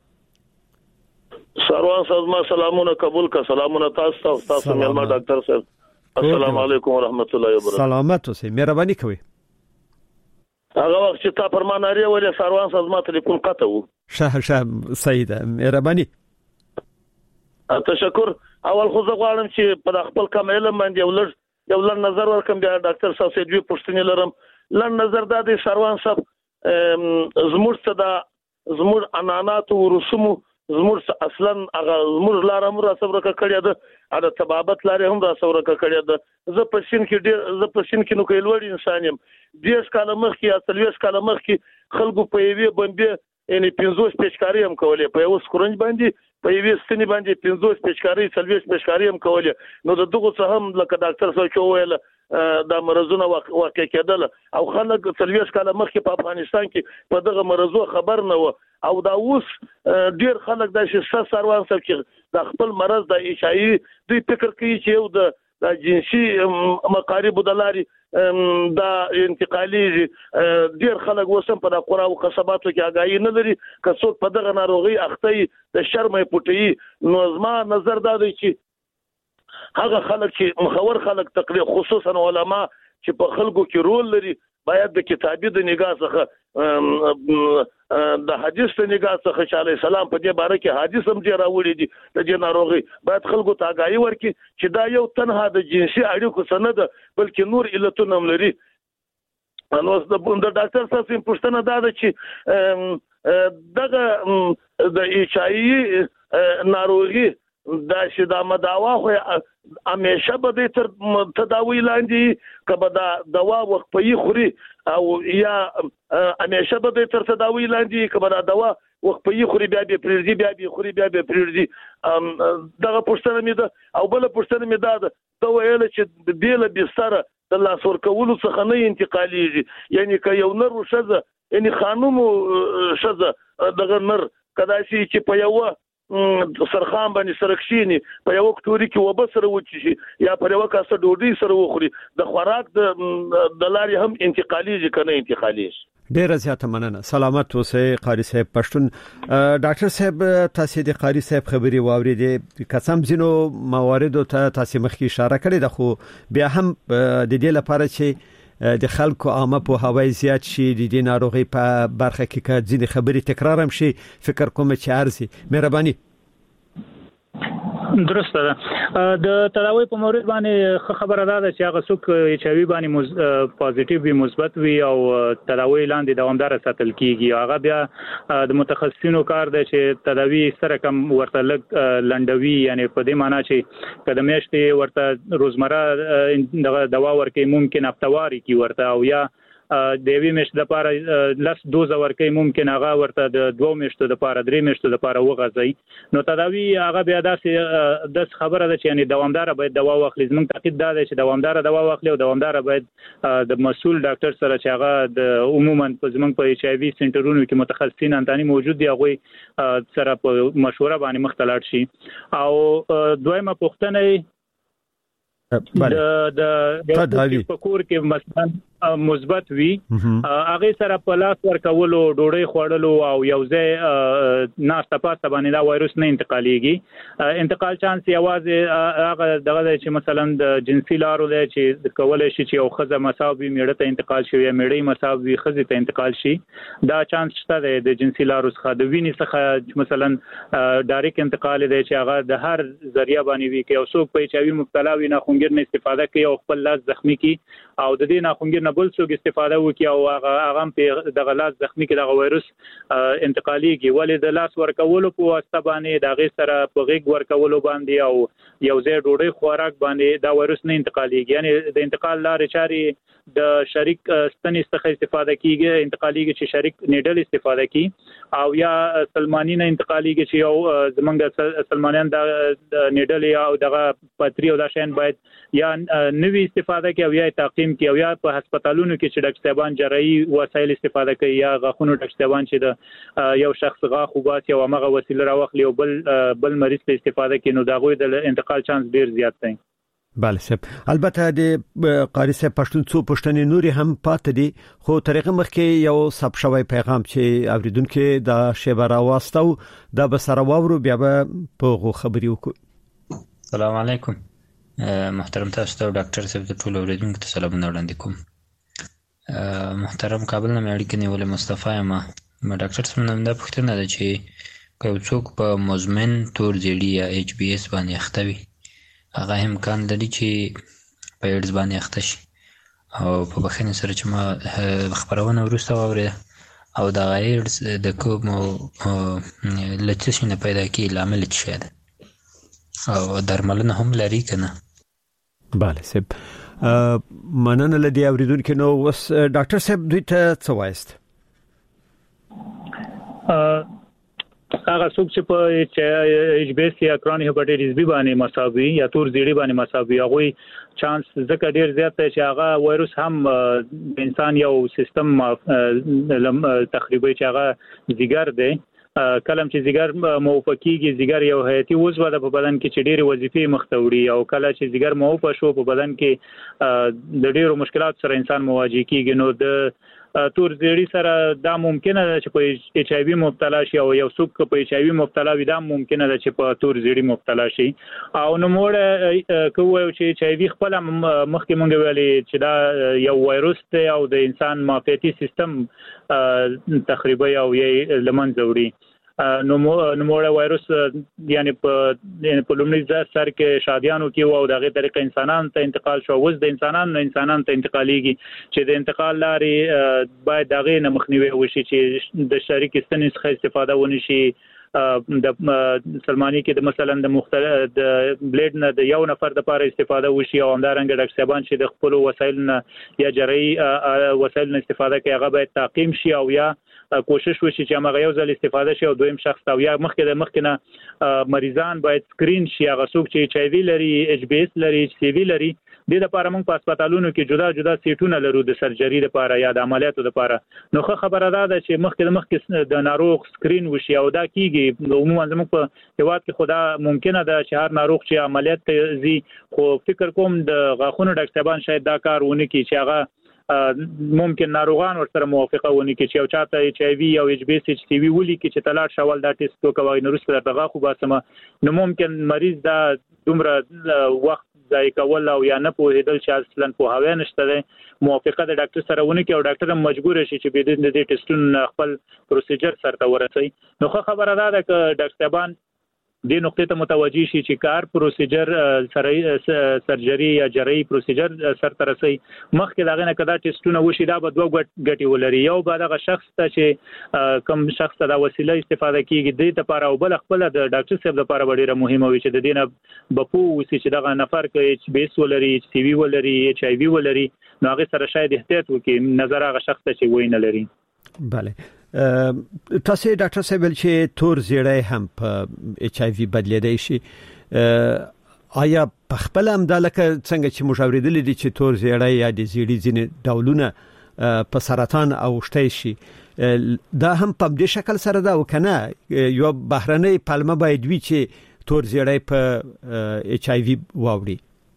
سروان صاحب ما سلامونه قبول کا سلامونه تاسو تاسو مېلمه ډاکټر صاحب السلام علیکم ورحمت الله وبرکاته
سلامات اوسئ مهرباني کوئ
هغه وخت چې تا پرماناري ولې سروان صاحب ما ټلیفون قطع وو
شه شه سیده مهرباني
تشکر اول خو زه غواړم چې په خپل کم علم باندې یو لږ یو لږ نظر ورکم بیا ډاکټر صاحب سید وی پښتني لرم لږ نظر دا دی سروان صاحب زموږ څه دا زموږ انانات او رسوم زموږ اصلا هغه زموږ لار امر صبر کړی ده اده تبابت لاري هم را صبر کړی ده زه په شین کې ډیر زه په شین کې نو کې لوړ انسان یم دیش کاله مخ کې اصلویش کاله مخ کې خلکو په یوه باندې یعنی پنځوس پیشکاری هم کولې په یو سکرنج باندې په یوه ستنی باندې پنځوس پیشکاری سلویش پیشکاری هم کولې نو د دغه څه هم لکه ډاکټر صاحب ویل دا مرزونه واقع کېدل او خلک سلویش کاله مخ کې په افغانستان کې په دغه مرزو خبر نه و او دا اوس ډیر خلک د شې سروان صاحب چې د خپل مرز د ایشای دوی فکر کوي چې یو د د جنسي مقارب د لاري دا انتقالي ډیر خلک وسم په د قرا او قصباتو کې اگاهي نه لري که څوک په دغه ناروغي اخته د شرمې پټي نو زما نظر دا دی چې هغه خلک چې مخور خلک تقریبا خصوصا علما چې په خلکو کې رول لري باید د کتابي د نگاه څخه د حدیث د نگاه څخه چې علی السلام په دې باره کې حدیث هم دی راوړي دي د دې ناروغي باید خلکو ته آگاهي ورکړي چې دا یو تنها د جنسي اړیکو څخه نه ده بلکې نور علتونه هم لري. نو د ډاکټر صاحب پوښتنه دا ده چې دغه د ایچ آی وی ناروغي دا چې دا مداوا خو همیشه به د تر تداوی لاندې کبه دا دوا وخت په خوري او یا همیشه به د تر تداوی لاندې کبه دا دوا وخت په خوري بیا به پریږدي بیا به خوري بیا به پریږدي. دغه پوښتنه مې ده او بل پوښتنه مې ده دا ویل چې بیل بستر د لاس ورکولو څخه نه انتقالېږي یعنی که یو نر شزه یعنی خانم شزه دغه نر کدا شي چې په یو سرخان باندې سرکشيني په یو کټوري کې وبه سره وچی شي یا په یو کاسه ډوډۍ سره وخوري د خوراک د د لارې هم انتقالي کنه انتقالي.
ډیر زیاته مننه. سلامت اوسئ قاری صاحب پښتون. ډاکټر صاحب تاسو د قاری صاحب خبري واوریدې قسم زینو مواردو ته تاسو مخکې اشاره کړې ده خو بیا هم د دې لپاره چې د خلکو عامه په هوای زیات شي د دې ناروغي په برخه کې که ځینې خبرې تکرار هم شي فکر کوم چې ارزي مهرباني.
درسته ده د تداوی په مورید باندې خبره ده چې هغه څوک ایچ آی وی باندې پوزټیو وي مثبت وي او تداوی لاندې دوامدار ساتل کیږي هغه بیا د متخصصینو کار دی چې تداوی سره کم ورته لګ لنډوي یعنی په دې معنی چې کله میاشتې ورته روزمره دغه دوا ورکې ممکن هفتواري کی ورته او یا د یوې میاشتې لپاره لس دوزه ورکې ممکن هغه ورته د دوه میاشتو لپاره درې میاشتو لپاره وغځي. نو تداوی هغه بیا داسې د خبره ده چې یعنی دوامدار باید دوا واخلي. زموږ تاکید دا دی چې دوامدار دوا واخلي او دوامدار باید د مسول ډاکټر سره چې هغه د عموما په زموږ په ایچ آی وی سنټرونو کې متخصصین انتاني موجود دي هغه سره په مشوره باندې مختلط شي. او دویمه پوښتنه د د په کور کې مثلا مثبت وي هغه سره په لاس ورکولو ډوډۍ خوړلو او یو ځای ناشته پاسته باندې دا وایروس نه انتقالېږي. انتقال چانس یوازې هغه دغه چې مثلا د جنسي لارو دی چې کولای شي چې یو خزه مساوي میړه ته انتقال شي یا میړې مساوي خزه ته انتقال شي دا چانس شته د جنسي لارو څخه. د وینې څخه مثلا ډایرکټ انتقال دی چې هغه د هر ذریعہ باندې وي کې او څوک په ایچ آی وی مبتلا وي نه خونګر نه استفاده کوي او خپل لاس زخمی کی او د دې نه خونګر بل څوک استفاده وکي او هغه هغه په دغه لاس زخمی کې دغه وایروس انتقالېږي. ولې د لاس ورکولو په واسطه باندې دغه سره په غیږ ورکولو باندې او یو ځای ډوډۍ خوراک باندې دا وایروس نه انتقالېږي. یعنی د انتقال لارې چاري د شریک ستنې څخه استفاده کیږي انتقالېږي چې شریک نیډل استفاده کی او یا سلمانی نه انتقالېږي چې یو زمونږ سلمانیان د نیډل یا دغه پاتری او دا شین باید یا نوی استفاده کوي او یا تعقیم کوي او یا په هسپتالونو کې چې ډاکټر صاحبان جراحي وسایل استفاده کوي یا غاښونو ډاکټر صاحبان چې د یو شخص غاښ وباسي او هغه وسیله راوخلي او بل بل مریض ته استفاده کوي نو دا غوي د انتقال چانس ډیر زیات دی.
بله صاحب البته د قاری صاحب پښتون څو پښتنې نوري هم پاتې دي خو طریقه مخکې یو سب شوی پیغام چې اوریدونکو د شیبه راوستو د بسره واورو بیا به په خبري وکړو.
السلام علیکم محترم تاسو ته ډاکټر صاحب د ټولو اوریدونکو ته سلامونه وړاندې کوم. محترم کابل نه اړیکې نیولې مصطفی ما ما ډاکټر صاحب نن دا پوښتنه ده چې که څوک په مزمن تور زیړی یا ایچ بی اس باندې اخته وي هغه امکان لري چې په ایډز باندې اخته شي او په بخښنې سره چې ما خبرونه وروسته واورېده او دا ایډز د کوم لچې نه پیدا کیږي لامل څه ده او درملنه هم لري کنه.
بله صاحب مننه لدی اوریدونکو نو وس ډاکټر صاحب دوی ته څه وایست؟
هغه څوک چې په ایچ بی اس یا کرونیک هپاټایټس بی باندې مساوي یا تور زیړی باندې مساوي هغه چانس ځکه ډیر زیات دی چې هغه وایروس هم د انسان یو سیستم تخریبي چې هغه زیګر دی کلم چې زیګر موفقيږي زیګر یو حیاتي عضو ده په بدن کې چې ډېری وظیفې مختوري او کله چې زیګر موفق شو په بدن کې د ډېرو مشکلات سره انسان مواجه کیږي نو د تور زیړی سره دا ممکنه ده چې په ایچ آی وی مبتلا شي او یو څوک په ایچ آی وی مبتلا وي دا ممکنه ده چې په تور زیړی مبتلا شي او نو موږ کوو چې ایچ آی وی خپل مخکې مونږ ویلي چې دا یو وایروس دی او د انسان معافیتي سیستم تخریبي او یې لمنځه وړي نو نوموړی وایروس یعنی په په لومړي سر کې شادیانو کې او دغه طریقې انسانانو ته انتقال شو اوس د انسانانو نه انسانانو ته انتقالېږي چې د انتقال لارې باید دغه نه مخنیوي وشي چې د شریک ستنې څخه استفاده ونشي د سلمانی کې د مثلا د مختلف د بلیډ نه د یو نفر د لپاره استفاده وشي او همدارنګه ډاکټر صاحبان چې د خپل وسایل نه یا جراحي وسایل نه استفاده کوي هغه باید تعقیم شي او یا کوشش وشي چې هغه یو ځل استفاده شي او دویم شخص او یا مخکې د مخکې نه مریضان باید سکرین شي هغه څوک چې ایچ آی وی لري ایچ بی اس لري ایچ سی وی لري د لپاره موږ په هسپتالونو کې جدا جدا سیټونه لرو د سرجري لپاره یا د عملیاتو لپاره نو خو خبره ده چې مخکې د مخکې د ناروغ سکرین وشي او دا کیږي عموما زموږ په هیواد کې خدا ممکنه ده چې هر ناروغ چې عملیات کوي خو فکر کوم د غاښونو ډاکټر صاحبان شاید دا کار ونه کوي چې هغه ممکن ناروغان ورسره موافقه ونی کې چې یو چاته ایچ آی وی او ایچ بی اس ایچ سی وی ولي کې چې تلاړ شوال دا ټیسټ وکوي نو رسته دغه خو باسمه نو ممکن مریض دا دومره وخت ځای کول او یا نه پوهیدل چې اصلا په هوا نشته ده موافقه د ډاکټر سره ونی کې او ډاکټر هم مجبور شي چې به د دې ټیسټونو خپل پروسیجر سره ورسي نو خو خبره ده چې ډاکټر صاحبان د نقطې ته متوجي شي چې کار پروسیجر سره سرجري یا جراحي پروسیجر سره ترسي مخکې داغه نه کدا ټیسټونه وشي دا به دوه ګټي ولري یو به دغه شخص ته چې کم شخص ته دا وسیله استفاده کیږي د لپاره او بل خپل د ډاکټر صاحب لپاره ډیره مهمه وي چې د دینه بپو وسی چې دغه نفر کې ایچ بی اس ولري ایچ سی وی ولري ایچ آی وی ولري نو هغه سره شاید احتیاط وکړي نظر هغه شخص ته چې وینه لري
بله تاسو ډاکټر صاحب چې تور زیړی هم په ایچ آی وی بدلیدای شي آیا په خپل هم د لکه څنګه چې مشاوریدل دي چې تور زیړی یا د زیړی ځینې ډولونه په سرطان اوشته شي دا هم په دې شکل سره دا وکنه یو بهرنۍ پلمه باید وی چې تور زیړی په ایچ آی وی واوړي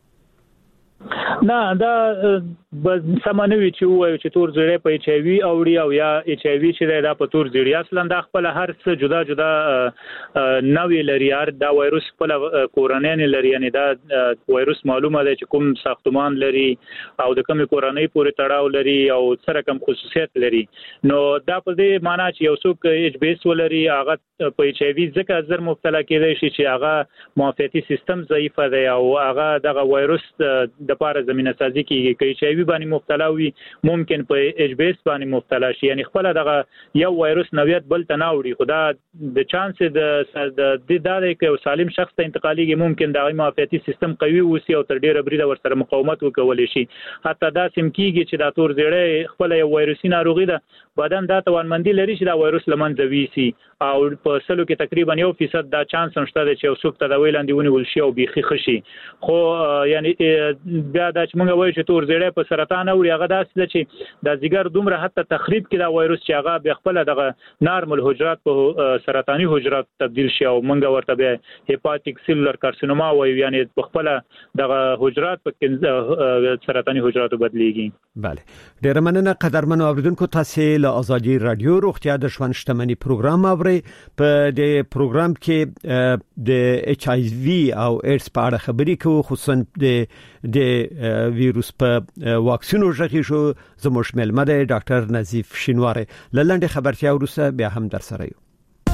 نه دا سمانوي چې وایي چې تور زیړی په ایچ آی وی اوړي او یا ایچ آی وی چې دا په تور زیړی اصلا دا خپل هر څه جدا جدا نوې لري هر دا وایروس خپل کورنۍ لري یعنی دا وایروس معلومه ده چې کوم ساختمان لري او د کوم کورنۍ پورې تړاو لري او سره کوم خصوصیت لري نو دا په دې معنی چې یو څوک ایچ بی اس ولري هغه په ایچ آی وی ځکه زر مبتلا کېدای شي چې هغه معافیتي سیستم ضعیف دی او هغه دغه وایروس د لپاره زمينه سازي کیږي چې ایچ آی وی باندې مبتلا وي ممکن په ایچ بی اس باندې مبتلا شي یعنی خپل دغه یو وایروس نویت بل تناوړي خدا د چانس د د دغه یو سالم شخص ته انتقالېږي ممکن د معافیتي سیستم قوي وسی او تر ډیره بریده ورسره مقاومت وکولای شي حتی دا سم کیږي چې د تور زیړی خپل یو وایروسي ناروغي ده بدن دا توانمندي لري چې دا وایروس لمنځه ویسي او په سلو کې تقریبا یو فیصد دا چانس نشته چې یو څوک ته دا ویلاندې ونیول شي او بيخي خشي خو یعنی بیا دا چې موږ وایو چې تور زیړی په سرطان او هغه داسې چې د ځګر دومره حتی تخریب کې دا وایروس چې هغه به خپل دغه نارمل حجرات په سرطاني حجرات تبدیل شي او موږ ورته به هپاتیک سیلولر کارسینوما وایو یعنی په خپل دغه حجرات په سرطاني حجراتو بدليږي
بله ډیر مننه قدرمنو اوریدونکو تاسو له ازادي رادیو روغتیا د ژوند شتمنۍ پروګرام اورئ په دې پروګرام کې د ایچ آی وی او ایډز په اړه خبرې کوو خصوصا د د ویروس په واکسینو ژغې شو زموږ ملمه د ډاکټر نظیف شینواری لاندې خبرتیا وروسته بیا هم در سره یو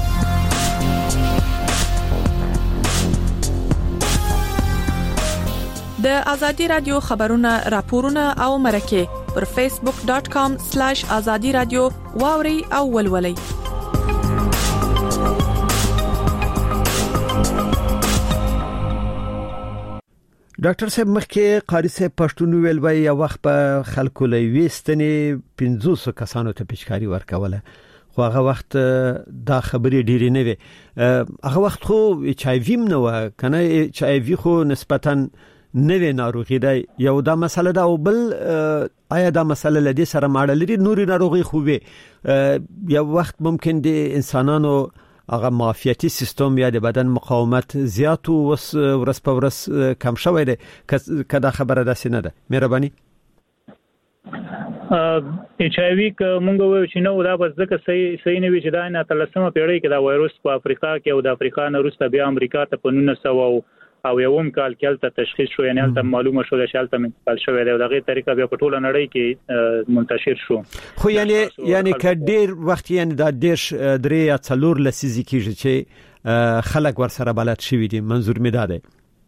د ازادي رادیو خبرونه راپورونه او مرکه پر فیسبوک ډاٹ کام سلیش ازادي رادیو واوري او ولولي
ډاکټر صاحب مخکې قاری صاحب پښتون ویل وای یو وخت په خلکو لوي وستنې پنځوس کسانو ته پیچکاری ورکوله خو هغه وخت دا خبرې ډېرې نه وي هغه وخت خو ایچ آی وی نو کنه ایچ آی وی خو نسبتاً نوې ناروغي ده یو دا مسله ده او بل آیا دا مسله لدی سره ماړه لري نوري ناروغي خو وي یو وخت ممکن دي انسانانو هغه معافیتي سیستم یا د بدن مقاومت زیات او ورس په ورس کم شوی دی کدا خبره ده سینه ده مهرباني
ایچ آی وی ک مونږ وایو چې نو دا بس ځکه صحیح صحیح نه وی چې دا نه تلسمه پیړۍ کې دا وایروس په افریقا کې او د افریقا نه وروسته بیا امریکا ته په نولس سوه او یوم کال کې الته تشخیص شو، یعنی الته معلومه شو چې الته منتقل شوی دی او دغه طریقه بیا په ټوله نړۍ کې منتشر شو.
خو یعنی یعنی ک ډیر وخت یعنی دا ډیر درې یا څلور لسیزې کېږي چې خلک ورسره بلد شوي دي، منظور می ده.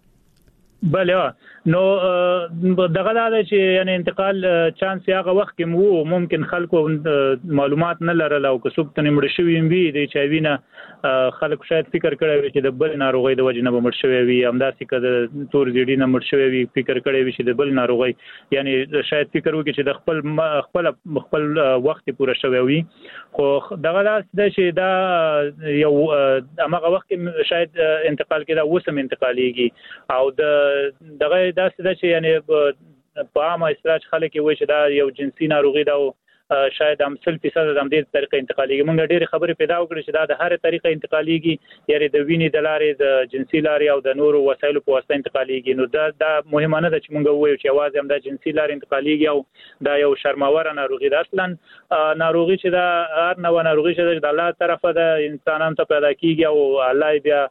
بله نو دغه دا چې یعنی انتقال چانس هغه وخت کې مو ممکن خلکو معلومات نه لرل او که څوک ته مړ شوی وي د ایچ آی وی نه خلک شاید فکر کړی وي چې د بل ناروغي د وجې نه مړ شوی وي، همداسې کده تور زیډي نه مړ شوی وي فکر کړی وي چې د بل ناروغي، یعنی شاید فکر وکړي چې د خپل خپل خپل وخت پوره شوی وي. خو دغه دا چې دا یو هغه وخت شاید انتقال کې دا وسم انتقالېږي او د دغه داسې ده چې یعنی په عامه اصطلاح خلک وایي چې دا یو جنسي ناروغي ده او شاید هم سل فیصد د همدې طریقې انتقالېږي. موږ ډېرې خبرې پیدا وکړې چې دا د هرې طریقې انتقالېږي، یعنی د وینې د لارې د جنسي لارې او د نورو وسایلو په واسطه انتقالېږي. نو دا دا مهمه نه ده چې موږ ووایو چې یوازې هم د جنسي لارې انتقالېږي او دا یو شرماوره ناروغي ده. اصلا ناروغي چې دا هر نوع ناروغي چې د الله طرفه د انسانانو ته پیدا کېږي او الله بیا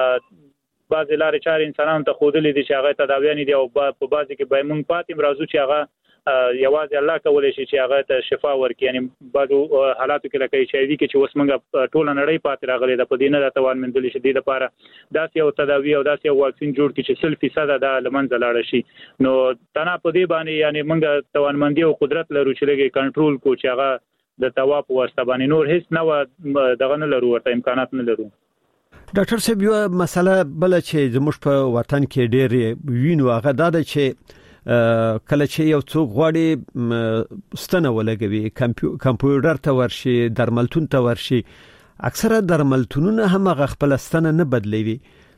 بعض لارې چارې انسانانو ته خودلې دي چې هغه تداویانې دي او په بعضې کې به موږ پاتې راځو چې هغه یوازې الله کولی شي چې هغه ته شفا ورکړي. یعنی بعضو حالاتو کې لکه ایچ آی وي کې چې اوس موږ ټوله نړۍ پاتې راغلې ده، په دې نه ده توان موندلی شي دې لپاره داسې یو تداوي او داسې یو واکسین جوړ کړي چې سل فیصده دا له منځه لاړه شي. نو تنها په دې باندې یعنی موږ توانمندي او قدرت لرو چې لږ کنټرول کو چې هغه د توا په واسطه باندې، نور هیڅ نه دغه نه لرو، ورته امکانات نه لرو.
ډاکټر صاحب یو مسله بل چې زموږ په وطن کې ډېر وینو هغه دا ده چې کله چې یو څوک غواړي ستنه ولګوي کمپیوټر ته ورشي درملتون ته ورشي، اکثره درملتونونه هم هغه خپل ستنه نه بدلوي.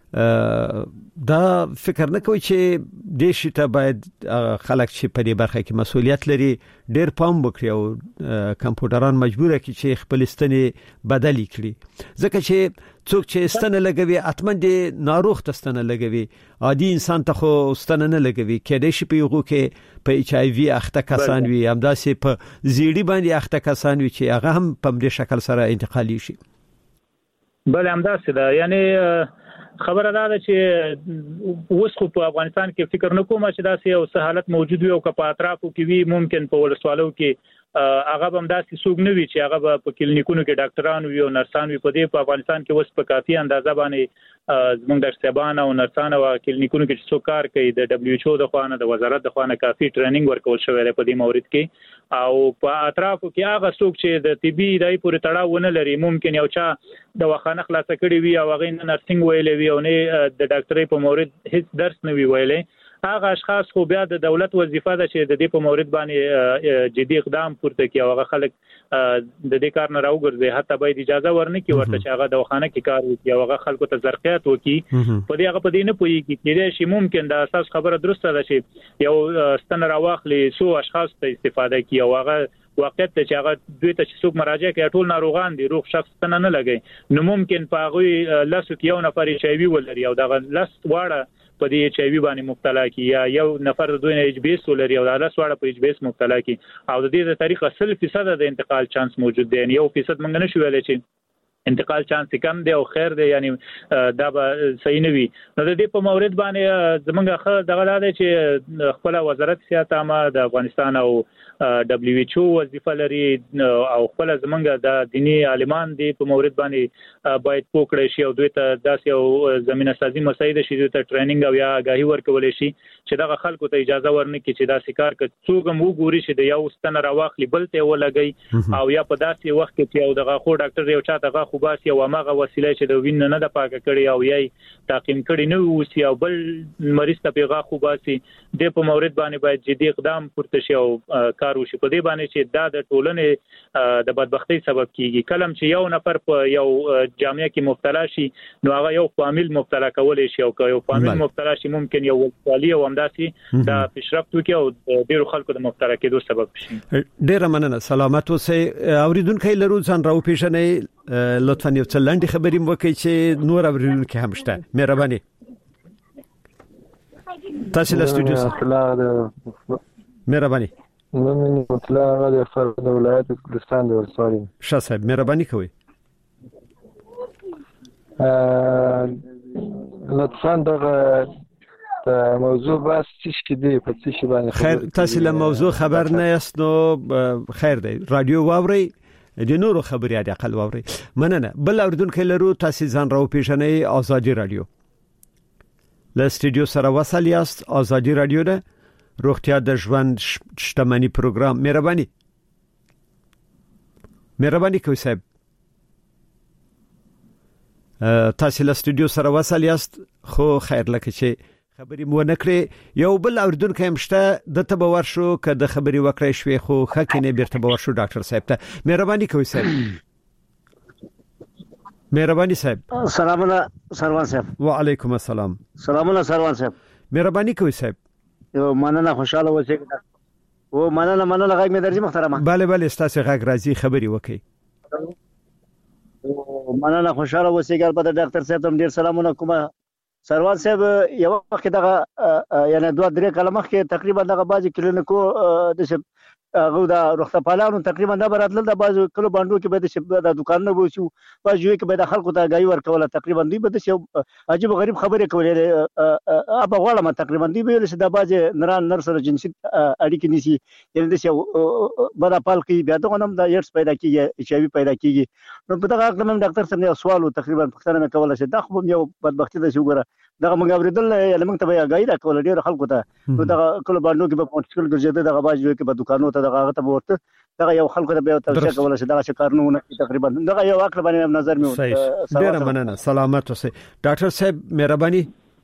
دا فکر نه کوي چې د شي ته باید خلک چې په دې برخه کې مسؤلیت لري ډېر پام وکړي او کمپیوټران مجبور کړي چې خپل ستنه بدلی کړي، ځکه چې څوک چې ستنه لګوي اتمن دي ناروغ ته ستنه لګوي، عادي انسان ته خو ستنه نه لګوي. کېدای شي په یوه کې په ایچ آی وی اخته کسان وي، همداسې په زیړی باندې اخته کسان وي چې هغه هم په دې شکل سره انتقالي شي.
بل همداسې ده، یعنی خبره ده چې اوس خو په افغانستان کې فکر نه کوم چې داسې یو څه حالت موجود وي او که په اطرافو کې وي، ممکن په ولسوالو کې هغه به همداسې څوک نه وي چې هغه به په کلینیکونو کې ډاکټران وي او نرسان وي. په دې په افغانستان کې اوس په کافي اندازه باندې زموږ ډاکټر صاحبان او نرسان او کلینیکونو کې چې څوک کار کوي د دبليو ایچ او د خوا نه د وزارت د خوا نه کافي ټریننګ ورکول شوی دی په دې مورد کې. او په اطرافو کې هغه څوک چې د طبي دای پورې تړاو ونه لري، ممکن یو چا د واخانه خلاصه کړي وي او هغه نه نرسنګ ویلې وي او نه د ډاکټرۍ په مورد هیڅ درس نه وی ویلې، هغه اشخاص خو بیا د دولت وظیفه ده چې د دې په مورد باندې جدي اقدام پورته کړي او هغه خلک د دې کار نه راوګرځي، حتی باید اجازه ورنکړي ورته چې هغه د واخانه کې کار وکړي او هغه خلکو ته زرقیات وکړي. په دې هغه په دې نه پوهیږي کېدای شي ممکن د اساس خبره درسته ده چې یو ستن راواخلي سو اشخاص ته استفاده کوي او هغه واقعیت چې هغه دوی ته چې څوک مراجعه کوي ټول ناروغان دي، روغ شخص ته نه لګي، نو ممکن په هغه لاسو کې یو نفر ایچ آی وی ولري او دغه لاس واړه په دې ایچ آی وی باندې مبتلا کی، یا یو نفر د دوی نه ایچ بی اس ولري او د لاس واړه په ایچ بی اس مبتلا کی، او د دې د طریقه سل فیصد د انتقال چانس موجود دی. یو فیصد موږ نشو ویلای چې انتقال چانس کم دی او خیر دی، یعنی دا به صحیح نه وي. نو د دې په مورد باندې زمونږ خه دغه دا چې خپل وزارت صحت عامه د افغانستان او دبليو ایچ او وظیفه لري او خپل زمونږ د دینی عالمان دی په مورد باندې باید پوکړی شي او دوی ته داسې یو زمينه سازي مساعده شي، دوی ته ټریننګ او یا آگاهي ورکول شي چې دغه خلکو ته اجازه ورنکړي چې دا سکار ک څوک مو ګوري چې د یو ستن راواخلي بل ته ولګي او یا په داسې وخت کې یو دغه خو ډاکټر یو چا دغه خو باسي او هغه وسیله چې د وین نه د پاکه کړي او یې تعقیم کړي نه وسی او بل مریض ته پیغه خو باسي، د په مورد باندې باید جدي اقدام پورته شي او کار وشي په دې باندې چې دا د ټولنې د بدبختی سبب کیږي. کلم چې یو نفر په یو جامعه کې مبتلا شي نو هغه یو فامیل مبتلا کول شي او یو فامیل مبتلا شي ممکن یو وسیله او همداسي د پیشرفت وکي او ډیرو خلکو د مبتلا کېدو سبب شي.
ډیره مننه، سلامت اوسئ. اوریدونکو لرو ځان راو پیژنې، لطفا یو څه لنډه خبرې مو وکړئ چې نور اوریدونکو هم شته. مهرباني. تاسو له سټوډیو څخه مهرباني.
نو مطلع غل فرد ولایت کردستان د ولسوالۍ.
ښه صاحب مهرباني کوئ.
لطفاً دغه موضوع بس څه کې دی په څه باندې
خیر تاسو له موضوع خبر نه یاست نو خیر دی رادیو واوري د نورو خبري د عقل واوري مننه. بل اوردونکو لرو تاسو ځان راو پیژنې آزادي رادیو له استودیو سره وصل یاست. آزادي رادیو ده روغتیا د ژوند شتمنی پروګرام. مهرباني مهرباني کوئ صاحب تاسو له استودیو سره وصل یاست خو خیر لکه چې خبرې مو نه کړې. یو بل اوردونکو هم شته د تبور شو که د خبرې وکړې شوې خو خکینه بیرته باور شو ډاکټر صاحب ته. مهرباني کوئ صاحب. مهرباني صاحب.
سلامونه سروان صاحب.
وعلیکم السلام.
سلامونه سروان صاحب.
مهرباني کوئ صاحب.
یو مننه خوشاله اوسئ. او مننه مننه غږ مې درځي محترمه.
bale bale ستاسو غږ راځي خبري وکي.
مننه خوشاله اوسئ ګر په ډاکټر صاحب تم ډیر سلامونه کوم. سروان صاحب یو وخت دغه یعنی دوه درې کلمه کې تقریبا دغه بازي کلینیکو د هغه د روغتیا پالانو تقریبا د براتل د بازو کلو باندې کې به د دکانونو وشو بازو کې به د خلکو ته غاي ورکول تقریبا دوی به د عجیب غریب خبره کولې ابا غواړم تقریبا دوی به د بازي نران نر سره جنسي اړیکې نيسي یعنی د بدا پال کې بیا دغه نم د ایډز پیدا کیږي ایچ آی وی پیدا کیږي. نو په دغه اړه مې ډاکټر سره سوال تقریبا پښتنه مې کوله چې دا خو یو بدبختی ده چې وګوره دغه موږ اوریدل یعنی موږ ته به غاي را کول ډیر خلکو ته نو دغه کلو باندې کې به پونټکل ګرځیدل دغه بازو کې به دکانونو ته دغه ته ورته دغه یو خلکو ته به توجه کوله چې دغه کارونه تقریبا دغه یو عقل باندې نظر مې
وته. ډیر مننه سلامت اوسئ ډاکټر صاحب مهرباني.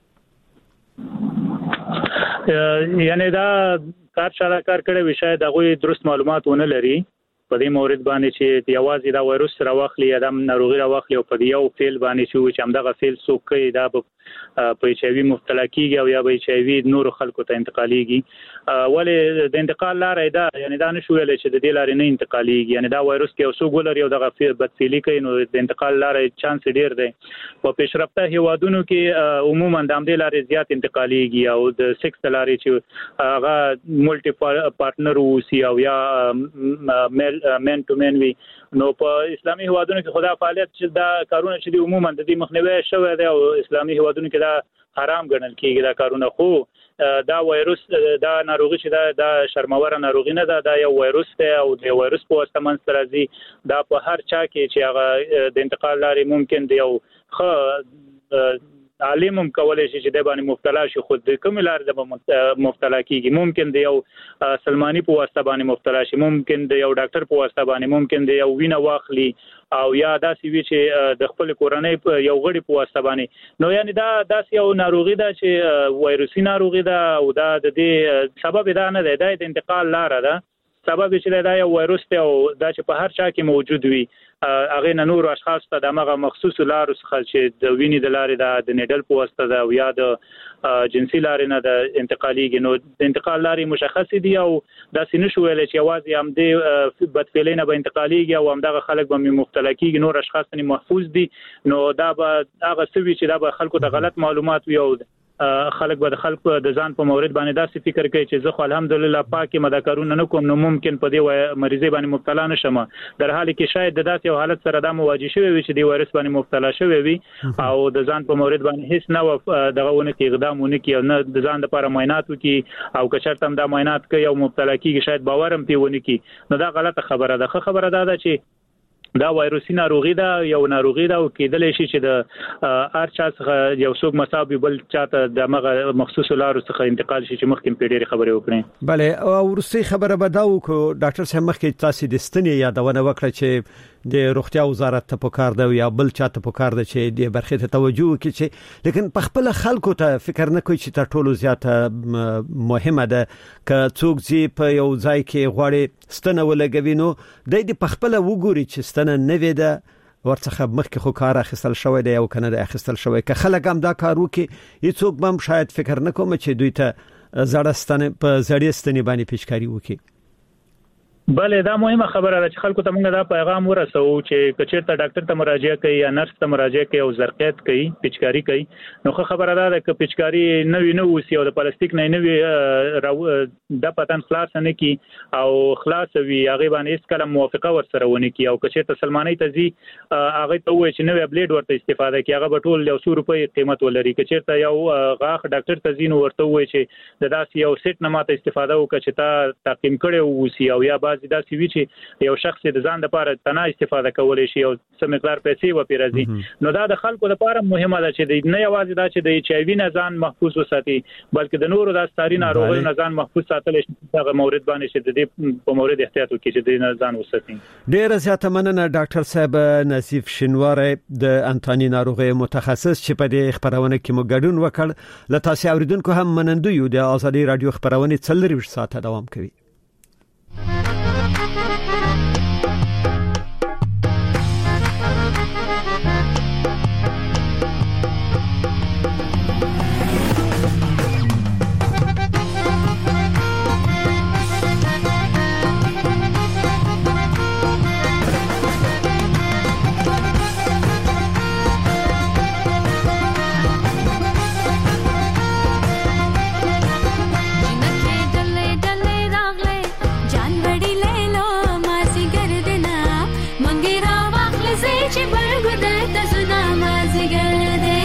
یعنی دا کار شاله کار کړي وشاید هغه درست معلومات ونه لري په دې مورید باندې چې یوازې دا وایروس سره واخلي یا د ناروغي را واخلي او په یو فیل باندې چې هم دغه فیل څوک کوي دا په ایچ آی وی مبتلا کیږي او یا به ایچ آی وی نور خلکو ته انتقاليږي. ولې د انتقال لارې دا یعنی دا نشو ویل چې د دې لارې نه انتقاليږي یعنی دا وایروس کې اوسو ګولر یو دغه بدفعلی کوي نو د انتقال لارې چانس ډیر دی. په پیشرفته هیوادونو کې عموما د همدې لارې زیات انتقاليږي او د سکس لارې چې هغه ملټي پارټنر وسی او یا میل مین ټو مین وی نو په اسلامي هیوادونو کې خدا فعالیت چې دا کارونه چې عموما د دې مخنیوي شوی دی او اسلامي هیوادونو کې دا حرام ګڼل کیږي دا کارونه. خو دا وایروس دا ناروغي چې دا د شرموره ناروغي نه ده دا یو وایروس دی او د وایروس په واسطه منځ راځي دا په هر چا کې چې هغه د انتقال لارې ممکن دی او خو عالمم کولای شي چې د باندې مبتلا شي خود د کوم لار د مبتلا کیږي ممکن دی یو سلمانی په واسطه باندې مبتلا شي ممکن دی یو ډاکټر په واسطه باندې ممکن دی یو وینه واخلي او یا داسې وی چې د خپل کورنۍ یو غړي په واسطه باندې نو یعنی دا داسې یو ناروغي ده چې وایروسي ناروغي ده او دا د دې سبب دا نه دی د انتقال لار ده سبب چې دا یو وایروس دی او دا چې په هر چا کې موجود وي هغه نور اشخاص ته دغه مخصوص لارو څخه چې د وینې د لارې د نیډل په واسطه ده او یا د جنسي لارې نه د انتقاليږي نو د انتقال لارې مشخص دي او دا سینشو ویل چې یوازې هم د بدفعلینه به انتقاليږي او هم دغه خلک به مختلف کیږي نور اشخاص نه محفوظ دي نو دا به هغه سوي چې دا به خلکو ته غلط معلومات وي او خلک به د خلکو د ځان په مورید باندې داسې فکر کوي چې زه خو الحمدلله پاکي مدکرونه نه کوم نو ممکن په دې مریضي باندې مبتلا نشم در حال کې شاید د داسې حالت سره د مواجه شوی وي چې د وایرس باندې مبتلا شوی وي او د ځان په مورید باندې هیڅ نه دغه ونه کې اقدامونه کوي نه د ځان لپاره معاینات وکي او که چېرته هم دا معاینات کوي او مبتلا کیږي شاید باورم پیونه کی نو دا غلطه خبره ده. خبره ده چې دا وایروسي ناروغي ده یو ناروغي ده او کېدلی شي چې د هر چا څخه یو څوک مصاب بل چاته د مغه مخصوص لارو څخه انتقال شي چې مخکې په ډېری خبرې وکړي.
bale او ورسې خبره بداو کو ډاکټر صاحب مخکې تاسو د ستنې یادونه وکړه چې د روغتیا وزارت ته پکار دی یا بل چاته پکار دی چې د برخې ته توجه وکړي چې لیکن په خپل خلکو ته فکر نه کوي چې تر ټولو زیاته مهمه ده ک څوک چې په یو ځای کې غواړي ستنه ولګوي نو د دې په خپل وګوري چې ستنه نه وي ده ورڅخه مخکې خو کار اخیستل شوی دی او کنه اخیستل شوی که خلک هم دا کار وکړي هیڅوک هم شاید فکر نه کوي چې دوی ته زړه ستنه په زړې ستنې باندې پیشکاری وکړي.
بله دا مهمه خبره ده چې خلکو ته موږ دا پیغام ورسو چې کچېرته ډاکټر ته مراجعه کوي یا نرس ته مراجعه کوي او زرقیت کوي پچکاری کوي نو خو خبره ده چې پچکاری نوې نو وسی او د پلاستیک نه نوې د پتن خلاص نه کی او خلاص وی هغه باندې هیڅ کله موافقه ورسره ونه کی او کچېرته سلمانی ته زی هغه ته وای چې نوې بلیډ ورته استفاده کی هغه به ټول یو سو روپۍ قیمت ولري کچېرته یو غاخ ډاکټر ته زین ورته وای چې د داسې یو سیټ نه ماته استفاده وکړي چې تا تقیم کړي وسی او یا بعضی دا سی وی چې یو شخص د ځان لپاره تنه استفاده کولای شي او سم مقدار پیسې و پیرازي نو دا د خلکو لپاره مهمه ده چې د نه یوازې دا چې د ایچ ای وی نه ځان محفوظ وساتي بلکې د نورو د ستاري ناروغیو نه ځان محفوظ ساتل شي هغه مورد باندې چې د دې په مورد احتیاط وکړي چې د نه ځان وساتي.
ډیر زیاته مننه ډاکټر صاحب نصیف شینواری د انټانی ناروغیو متخصص چې په دې خبرونه کې مو ګډون وکړ. له تاسو اوریدونکو هم منندوی یو د ازادي رادیو خبرونه څلور ساعته دوام کوي.
چې برګو د تاسو نامه زګر